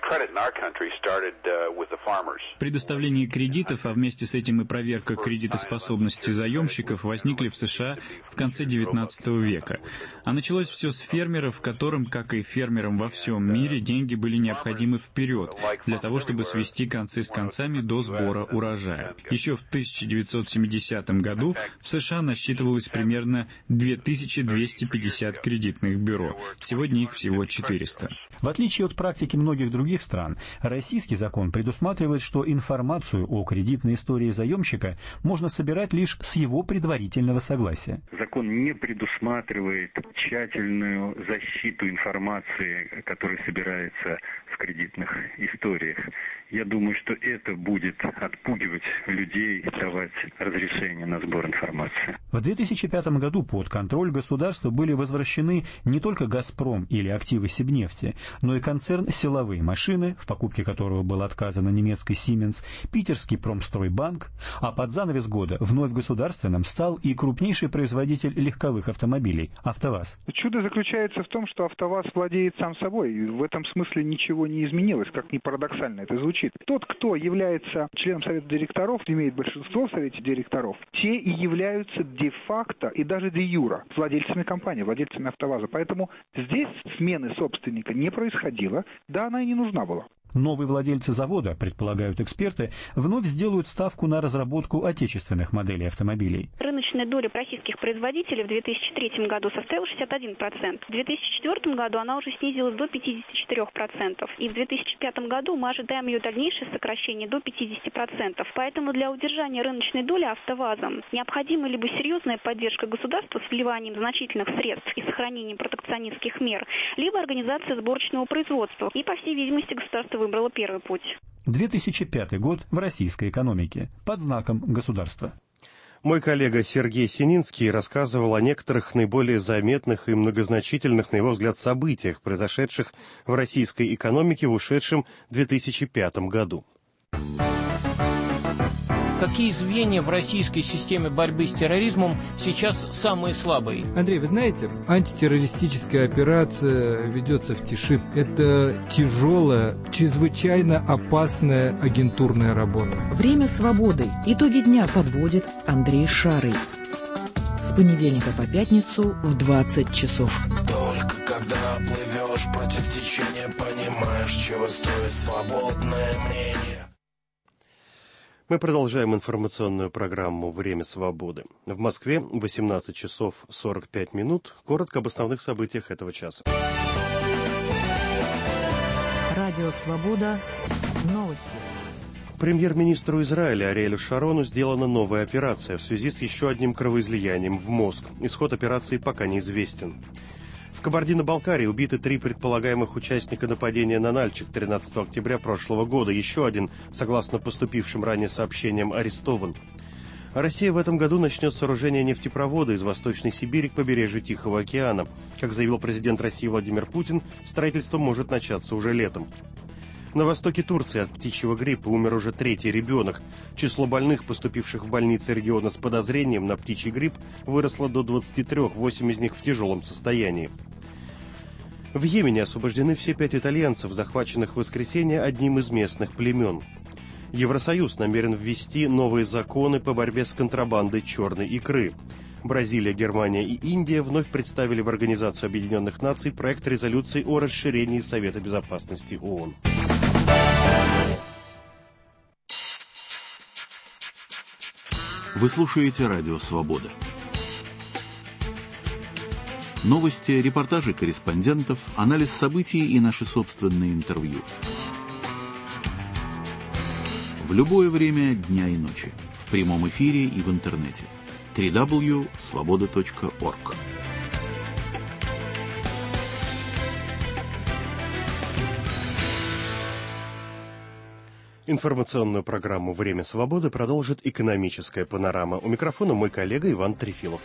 Предоставление кредитов, а вместе с этим и проверка кредитоспособности заемщиков возникли в США в конце XIX века. А началось все с фермеров, которым, как и фермерам во всем мире, деньги были необходимы вперед, для того, чтобы свести концы с концами до сбора урожая. Еще в 1970 году в США насчитывалось примерно 2250 кредитных бюро. Сегодня их всего 400. В отличие от практики многих других стран, российский закон предусматривает, что информацию о кредитной истории заемщика можно собирать лишь с его предварительного согласия. Закон не предусматривает тщательную защиту информации, которая собирается в кредитных историях. Я думаю, что это будет отпугивать людей давать разрешение на сбор информации. В 2005 году под контроль государства были возвращены не только «Газпром» или активы Сибнефти, но и концерн «Силовые машины», в покупке которого было отказано немецкий «Сименс», питерский «Промстройбанк», а под занавес года вновь государственным стал и крупнейший производитель легковых автомобилей «АвтоВАЗ». Чудо заключается в том, что «АвтоВАЗ» владеет сам собой, и в этом смысле ничего не изменилось, как ни парадоксально это звучит. Тот, кто является членом совета директоров, имеет большинство в совете директоров, те и являются де-факто и даже де-юра владельцами компании, владельцами «АвтоВАЗа». Поэтому здесь смены собственника не происходило, да, она и не нужна была. Новые владельцы завода, предполагают эксперты, вновь сделают ставку на разработку отечественных моделей автомобилей. Рыночная доля российских производителей в 2003 году составила 61%. В 2004 году она уже снизилась до 54%. И в 2005 году мы ожидаем ее дальнейшее сокращение до 50%. Поэтому для удержания рыночной доли АвтоВАЗом необходима либо серьезная поддержка государства с вливанием значительных средств и сохранением протекционистских мер, либо организация сборочного производства. И, по всей видимости, государство выбрало первый путь. 2005 год в российской экономике под знаком государства. Мой коллега Сергей Сининский рассказывал о некоторых наиболее заметных и многозначительных, на его взгляд, событиях, произошедших в российской экономике в ушедшем 2005 году. Какие звенья в российской системе борьбы с терроризмом сейчас самые слабые? Андрей, вы знаете, антитеррористическая операция ведется в тиши. Это тяжелая, чрезвычайно опасная агентурная работа. Время свободы. Итоги дня подводит Андрей Шарый. С понедельника по пятницу в 20 часов. Только когда плывешь против течения, понимаешь, чего стоит свободное мнение. Мы продолжаем информационную программу «Время свободы». В Москве 18 часов 45 минут. Коротко об основных событиях этого часа. Радио «Свобода». Новости. Премьер-министру Израиля Ариэлю Шарону сделана новая операция в связи с еще одним кровоизлиянием в мозг. Исход операции пока неизвестен. В Кабардино-Балкарии убиты 3 предполагаемых участника нападения на Нальчик 13 октября прошлого года. Еще один, согласно поступившим ранее сообщениям, арестован. Россия в этом году начнет сооружение нефтепровода из Восточной Сибири к побережью Тихого океана. Как заявил президент России Владимир Путин, строительство может начаться уже летом. На востоке Турции от птичьего гриппа умер уже 3-й ребенок. Число больных, поступивших в больницы региона с подозрением на птичий грипп, выросло до 23, 8 из них в тяжелом состоянии. В Йемене освобождены все 5 итальянцев, захваченных в воскресенье одним из местных племен. Евросоюз намерен ввести новые законы по борьбе с контрабандой черной икры. Бразилия, Германия и Индия вновь представили в Организацию Объединенных Наций проект резолюции о расширении Совета Безопасности ООН. Вы слушаете Радио Свобода. Новости, репортажи корреспондентов, анализ событий и наши собственные интервью. В любое время дня и ночи. В прямом эфире и в интернете. www.svoboda.org. Информационную программу «Время свободы» продолжит экономическая панорама. У микрофона мой коллега Иван Трефилов.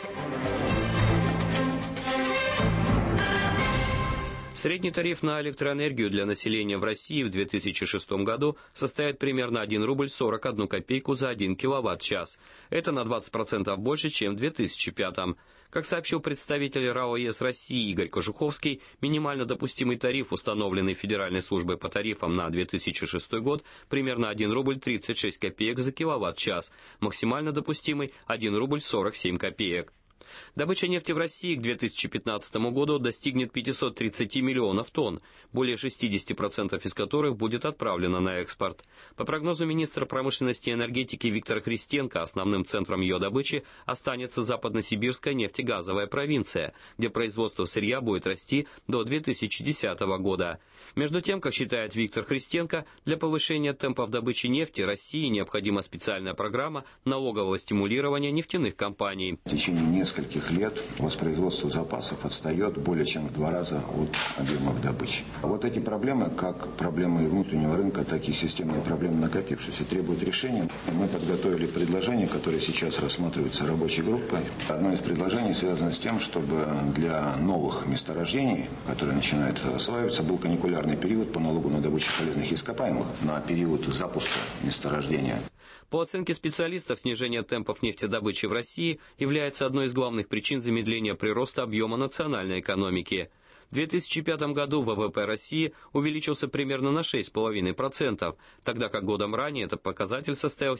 Средний тариф на электроэнергию для населения в России в 2006 году составит примерно 1 рубль 41 копейку за 1 киловатт-час. Это на 20% больше, чем в 2005. Как сообщил представитель РАО ЕС России Игорь Кожуховский, минимально допустимый тариф, установленный Федеральной службой по тарифам на 2006 год, примерно 1 рубль 36 копеек за киловатт-час, максимально допустимый 1 рубль 47 копеек. Добыча нефти в России к 2015 году достигнет 530 миллионов тонн, более 60% из которых будет отправлено на экспорт. По прогнозу министра промышленности и энергетики Виктора Христенко, основным центром ее добычи останется западносибирская нефтегазовая провинция, где производство сырья будет расти до 2010 года. Между тем, как считает Виктор Христенко, для повышения темпов добычи нефти России необходима специальная программа налогового стимулирования нефтяных компаний. В течение нескольких лет воспроизводство запасов отстает более чем в 2 раза от объемов добычи. Вот эти проблемы, как проблемы внутреннего рынка, так и системные проблемы накопившиеся, требуют решения. Мы подготовили предложение, которое сейчас рассматривается рабочей группой. Одно из предложений связано с тем, чтобы для новых месторождений, которые начинают осваиваться, был каникулярный период по налогу на добычу полезных ископаемых на период запуска месторождения. По оценке специалистов, снижение темпов нефтедобычи в России является одной из главных причин замедления прироста объема национальной экономики. В 2005 году ВВП России увеличился примерно на 6,5%, тогда как годом ранее этот показатель составил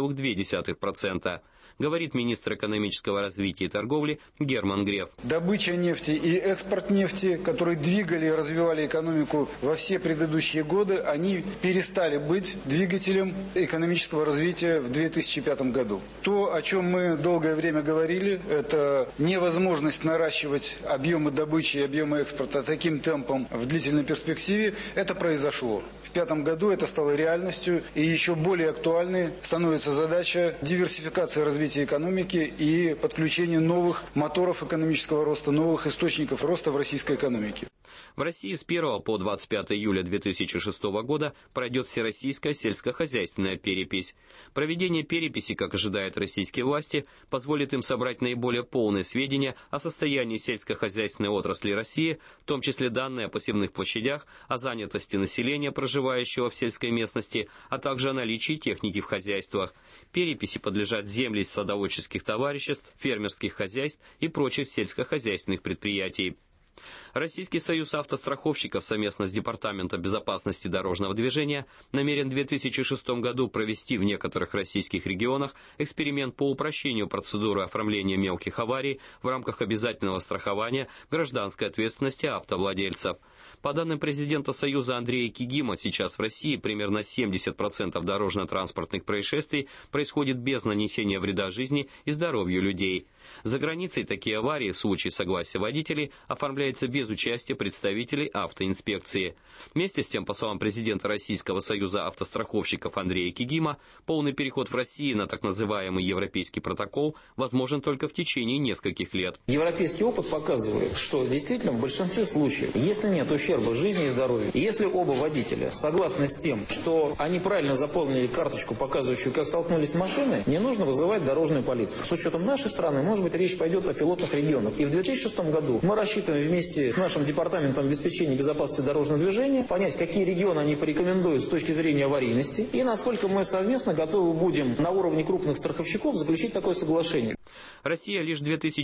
7,2%, говорит министр экономического развития и торговли Герман Греф. Добыча нефти и экспорт нефти, которые двигали и развивали экономику во все предыдущие годы, они перестали быть двигателем экономического развития в 2005 году. То, о чем мы долгое время говорили, это невозможность наращивать объемы добычи и объемы экспорта таким темпом в длительной перспективе, это произошло. В 2005 году это стало реальностью, и еще более актуальной становится задача диверсификации развития экономики и подключения новых моторов экономического роста, новых источников роста в российской экономике. В России с 1 по 25 июля 2006 года пройдет всероссийская сельскохозяйственная перепись. Проведение переписи, как ожидают российские власти, позволит им собрать наиболее полные сведения о состоянии сельскохозяйственной отрасли России, в том числе данные о посевных площадях, о занятости населения, проживающего в сельской местности, а также о наличии техники в хозяйствах. Переписи подлежат земли садоводческих товариществ, фермерских хозяйств и прочих сельскохозяйственных предприятий. Российский союз автостраховщиков совместно с Департаментом безопасности дорожного движения намерен в 2006 году провести в некоторых российских регионах эксперимент по упрощению процедуры оформления мелких аварий в рамках обязательного страхования гражданской ответственности автовладельцев. По данным президента Союза Андрея Кигима, сейчас в России примерно 70% дорожно-транспортных происшествий происходит без нанесения вреда жизни и здоровью людей. За границей такие аварии в случае согласия водителей оформляются без участия представителей автоинспекции. Вместе с тем, по словам президента Российского союза автостраховщиков Андрея Кигима, полный переход в России на так называемый европейский протокол возможен только в течение нескольких лет. Европейский опыт показывает, что действительно в большинстве случаев, если нет ущерба жизни и здоровью, и если оба водителя согласны с тем, что они правильно заполнили карточку, показывающую, как столкнулись с машиной, не нужно вызывать дорожную полицию. С учетом нашей страны, может быть, речь пойдет о пилотных регионах. И в 2006 году мы рассчитываем вместе с нашим департаментом обеспечения безопасности дорожного движения понять, какие регионы они порекомендуют с точки зрения аварийности, и насколько мы совместно готовы будем на уровне крупных страховщиков заключить такое соглашение. Россия лишь к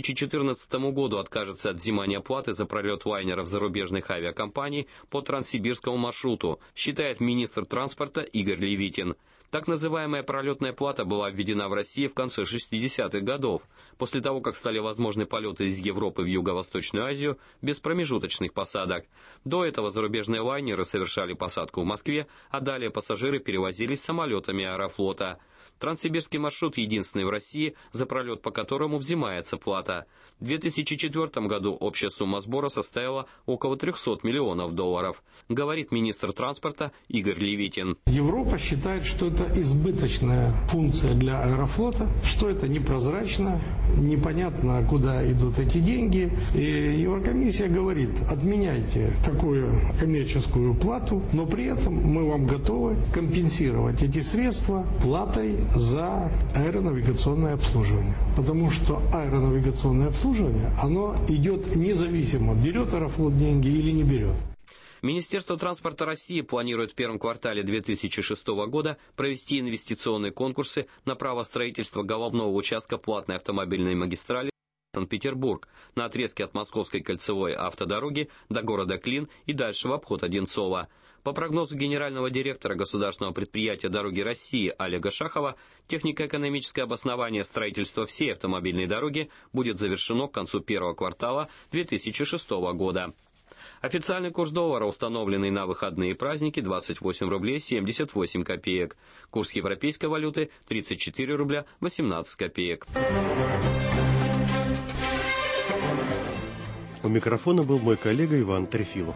2014 году откажется от взимания платы за пролет лайнеров зарубежных авиакомпаний по транссибирскому маршруту, считает министр транспорта Игорь Левитин. Так называемая пролетная плата была введена в России в конце 60-х годов, после того, как стали возможны полеты из Европы в Юго-Восточную Азию без промежуточных посадок. До этого зарубежные лайнеры совершали посадку в Москве, а далее пассажиры перевозились самолетами Аэрофлота. Транссибирский маршрут единственный в России, за пролет по которому взимается плата. В 2004 году общая сумма сбора составила около $300 миллионов, говорит министр транспорта Игорь Левитин. Европа считает, что это избыточная функция для Аэрофлота, что это непрозрачно, непонятно, куда идут эти деньги. И Еврокомиссия говорит, отменяйте такую коммерческую плату, но при этом мы вам готовы компенсировать эти средства платой за аэронавигационное обслуживание. Потому что аэронавигационное обслуживание, оно идет независимо, берет Аэрофлот деньги или не берет. Министерство транспорта России планирует в первом квартале 2006 года провести инвестиционные конкурсы на право строительства головного участка платной автомобильной магистрали Санкт-Петербург на отрезке от Московской кольцевой автодороги до города Клин и дальше в обход Одинцова. По прогнозу генерального директора государственного предприятия «Дороги России» Олега Шахова, технико-экономическое обоснование строительства всей автомобильной дороги будет завершено к концу первого квартала 2006 года. Официальный курс доллара, установленный на выходные и праздники, 28 рублей 78 копеек. Курс европейской валюты 34 рубля 18 копеек. У микрофона был мой коллега Иван Трефилов.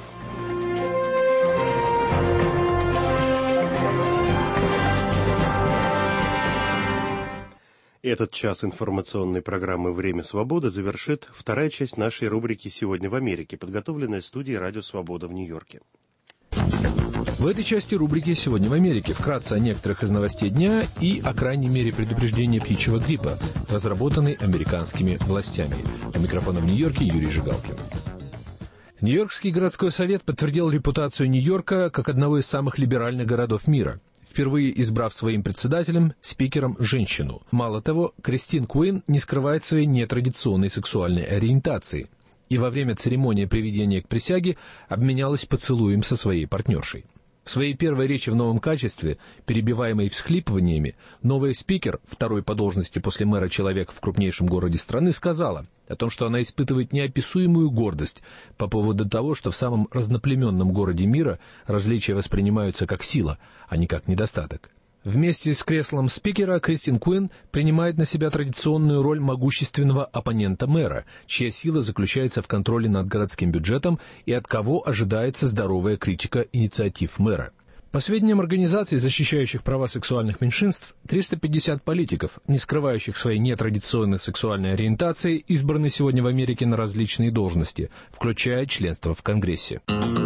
Этот час информационной программы «Время свободы» завершит вторая часть нашей рубрики «Сегодня в Америке», подготовленная студией «Радио Свобода» в Нью-Йорке. В этой части рубрики «Сегодня в Америке» вкратце о некоторых из новостей дня и о крайней мере предупреждения птичьего гриппа, разработанной американскими властями. У микрофона в Нью-Йорке Юрий Жигалкин. Нью-Йоркский городской совет подтвердил репутацию Нью-Йорка как одного из самых либеральных городов мира, впервые избрав своим председателем, спикером, женщину. Мало того, Кристин Куин не скрывает своей нетрадиционной сексуальной ориентации. и во время церемонии приведения к присяге обменялась поцелуем со своей партнершей. В своей первой речи в новом качестве, перебиваемой всхлипываниями, новый спикер, второй по должности после мэра человек в крупнейшем городе страны, сказала о том, что она испытывает неописуемую гордость по поводу того, что в самом разноплеменном городе мира различия воспринимаются как сила, а не как недостаток. Вместе с креслом спикера Кристин Куин принимает на себя традиционную роль могущественного оппонента мэра, чья сила заключается в контроле над городским бюджетом и от кого ожидается здоровая критика инициатив мэра. По сведениям организаций, защищающих права сексуальных меньшинств, 350 политиков, не скрывающих своей нетрадиционной сексуальной ориентации, избраны сегодня в Америке на различные должности, включая членство в Конгрессе.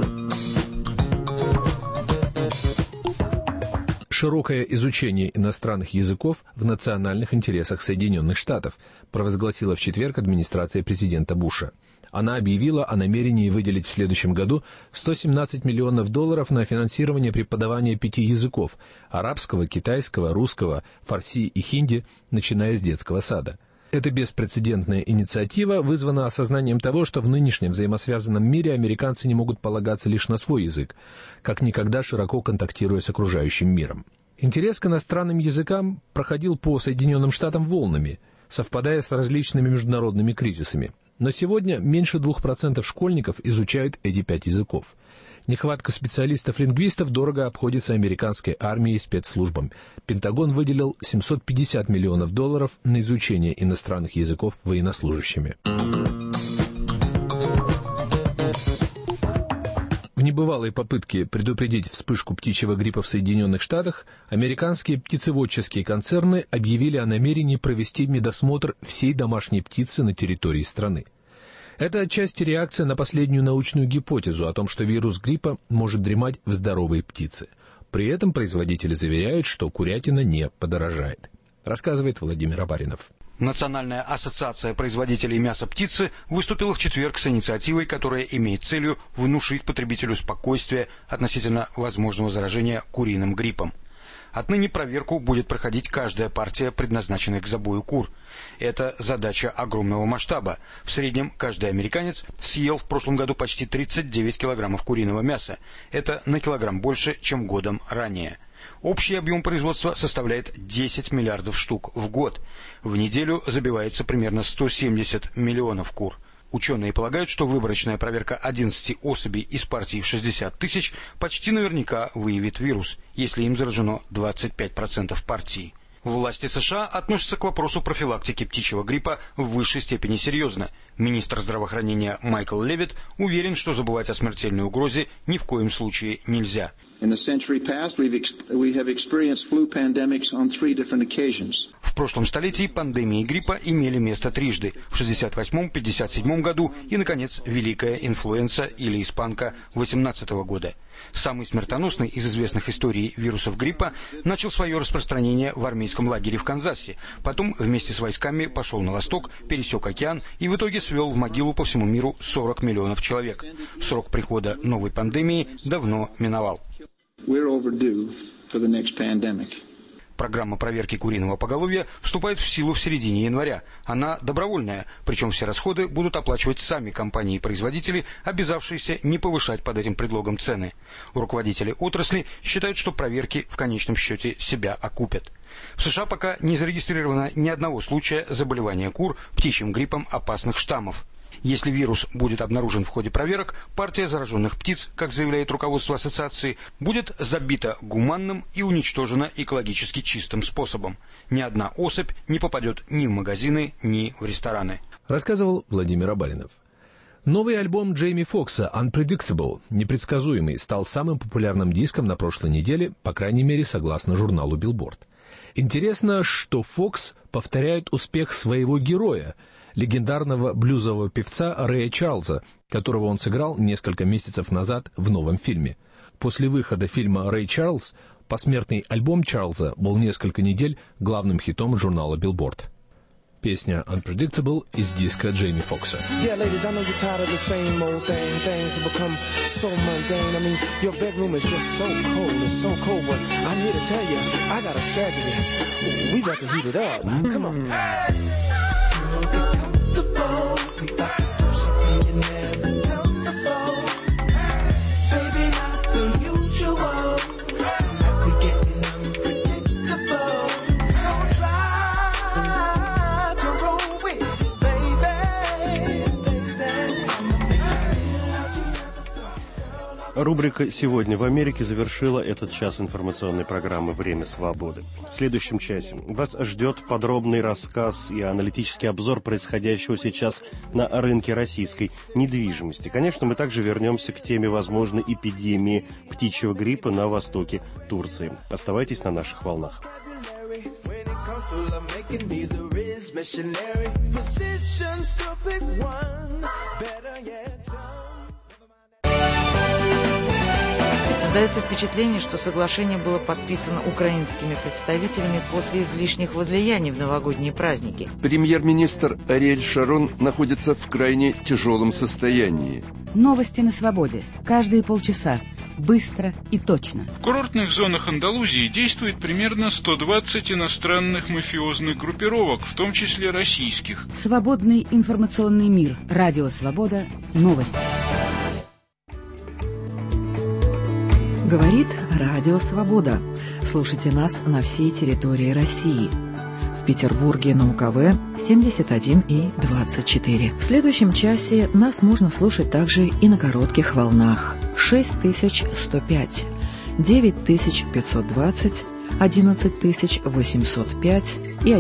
Широкое изучение иностранных языков в национальных интересах Соединенных Штатов, провозгласила в четверг администрация президента Буша. Она объявила о намерении выделить в следующем году $117 миллионов на финансирование преподавания 5 языков – арабского, китайского, русского, фарси и хинди, начиная с детского сада. Эта беспрецедентная инициатива вызвана осознанием того, что в нынешнем взаимосвязанном мире американцы не могут полагаться лишь на свой язык, как никогда широко контактируя с окружающим миром. Интерес к иностранным языкам проходил по Соединенным Штатам волнами, совпадая с различными международными кризисами. Но сегодня меньше 2% школьников изучают эти 5 языков. Нехватка специалистов-лингвистов дорого обходится американской армией и спецслужбам. Пентагон выделил $750 миллионов на изучение иностранных языков военнослужащими. В небывалой попытке предупредить вспышку птичьего гриппа в Соединенных Штатах, американские птицеводческие концерны объявили о намерении провести медосмотр всей домашней птицы на территории страны. Это отчасти реакция на последнюю научную гипотезу о том, что вирус гриппа может дремать в здоровой птице. При этом производители заверяют, что курятина не подорожает. Рассказывает Владимир Абаринов. Национальная ассоциация производителей мяса птицы выступила в четверг с инициативой, которая имеет целью внушить потребителю спокойствие относительно возможного заражения куриным гриппом. Отныне проверку будет проходить каждая партия, предназначенная к забою кур. Это задача огромного масштаба. В среднем каждый американец съел в прошлом году почти 39 килограммов куриного мяса. Это на килограмм больше, чем годом ранее. Общий объем производства составляет 10 миллиардов штук в год. В неделю забивается примерно 170 миллионов кур. Ученые полагают, что выборочная проверка 11 особей из партии в 60 тысяч почти наверняка выявит вирус, если им заражено 25% партии. Власти США относятся к вопросу профилактики птичьего гриппа в высшей степени серьезно. Министр здравоохранения Майкл Левитт уверен, что забывать о смертельной угрозе ни в коем случае нельзя. В прошлом столетии пандемии гриппа имели место трижды – в 1968, 1957 году и, наконец, Великая инфлюенса или испанка 1818 года. Самый смертоносный из известных историй вирусов гриппа начал свое распространение в армейском лагере в Канзасе, потом вместе с войсками пошел на восток, пересек океан и в итоге свел в могилу по всему миру 40 миллионов человек. Срок прихода новой пандемии давно миновал. Программа проверки куриного поголовья вступает в силу в середине января. Она добровольная, причем все расходы будут оплачивать сами компании-производители, обязавшиеся не повышать под этим предлогом цены. Руководители отрасли считают, что проверки в конечном счете себя окупят. В США пока не зарегистрировано ни одного случая заболевания кур птичьим гриппом опасных штаммов. Если вирус будет обнаружен в ходе проверок, партия зараженных птиц, как заявляет руководство ассоциации, будет забита гуманным и уничтожена экологически чистым способом. Ни одна особь не попадет ни в магазины, ни в рестораны. Рассказывал Владимир Абаринов. Новый альбом Джейми Фокса «Unpredictable» «Непредсказуемый» стал самым популярным диском на прошлой неделе, по крайней мере, согласно журналу Billboard. Интересно, что Фокс повторяет успех своего героя, легендарного блюзового певца Рэя Чарльза, которого он сыграл несколько месяцев назад в новом фильме. После выхода фильма «Рэй Чарльз» посмертный альбом Чарльза был несколько недель главным хитом журнала Billboard. Песня «Unpredictable» из диска Джейми Фокса. Yeah, ladies, I know you're tired of the same old thing. Things have become so mundane. I mean, your bedroom is just so cold. It's so cold, but I'm here to tell you, I got a strategy. We got to heat it up. Come on. Hey! Comfortable. Do something you Рубрика «Сегодня в Америке» завершила этот час информационной программы «Время свободы». В следующем часе вас ждет подробный рассказ и аналитический обзор происходящего сейчас на рынке российской недвижимости. Конечно, мы также вернемся к теме возможной эпидемии птичьего гриппа на востоке Турции. Оставайтесь на наших волнах. Создается впечатление, что соглашение было подписано украинскими представителями после излишних возлияний в новогодние праздники. Премьер-министр Ариэль Шарон находится в крайне тяжелом состоянии. Новости на свободе. Каждые полчаса. Быстро и точно. В курортных зонах Андалузии действует примерно 120 иностранных мафиозных группировок, в том числе российских. Свободный информационный мир. Радио «Свобода». Новости. Говорит Радио Свобода. Слушайте нас на всей территории России. В Петербурге на УКВ 71 и 24. В следующем часе нас можно слушать также и на коротких волнах. 6105, 9520, 11805 и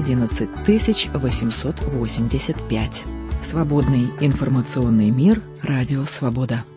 11885. Свободный информационный мир. Радио Свобода.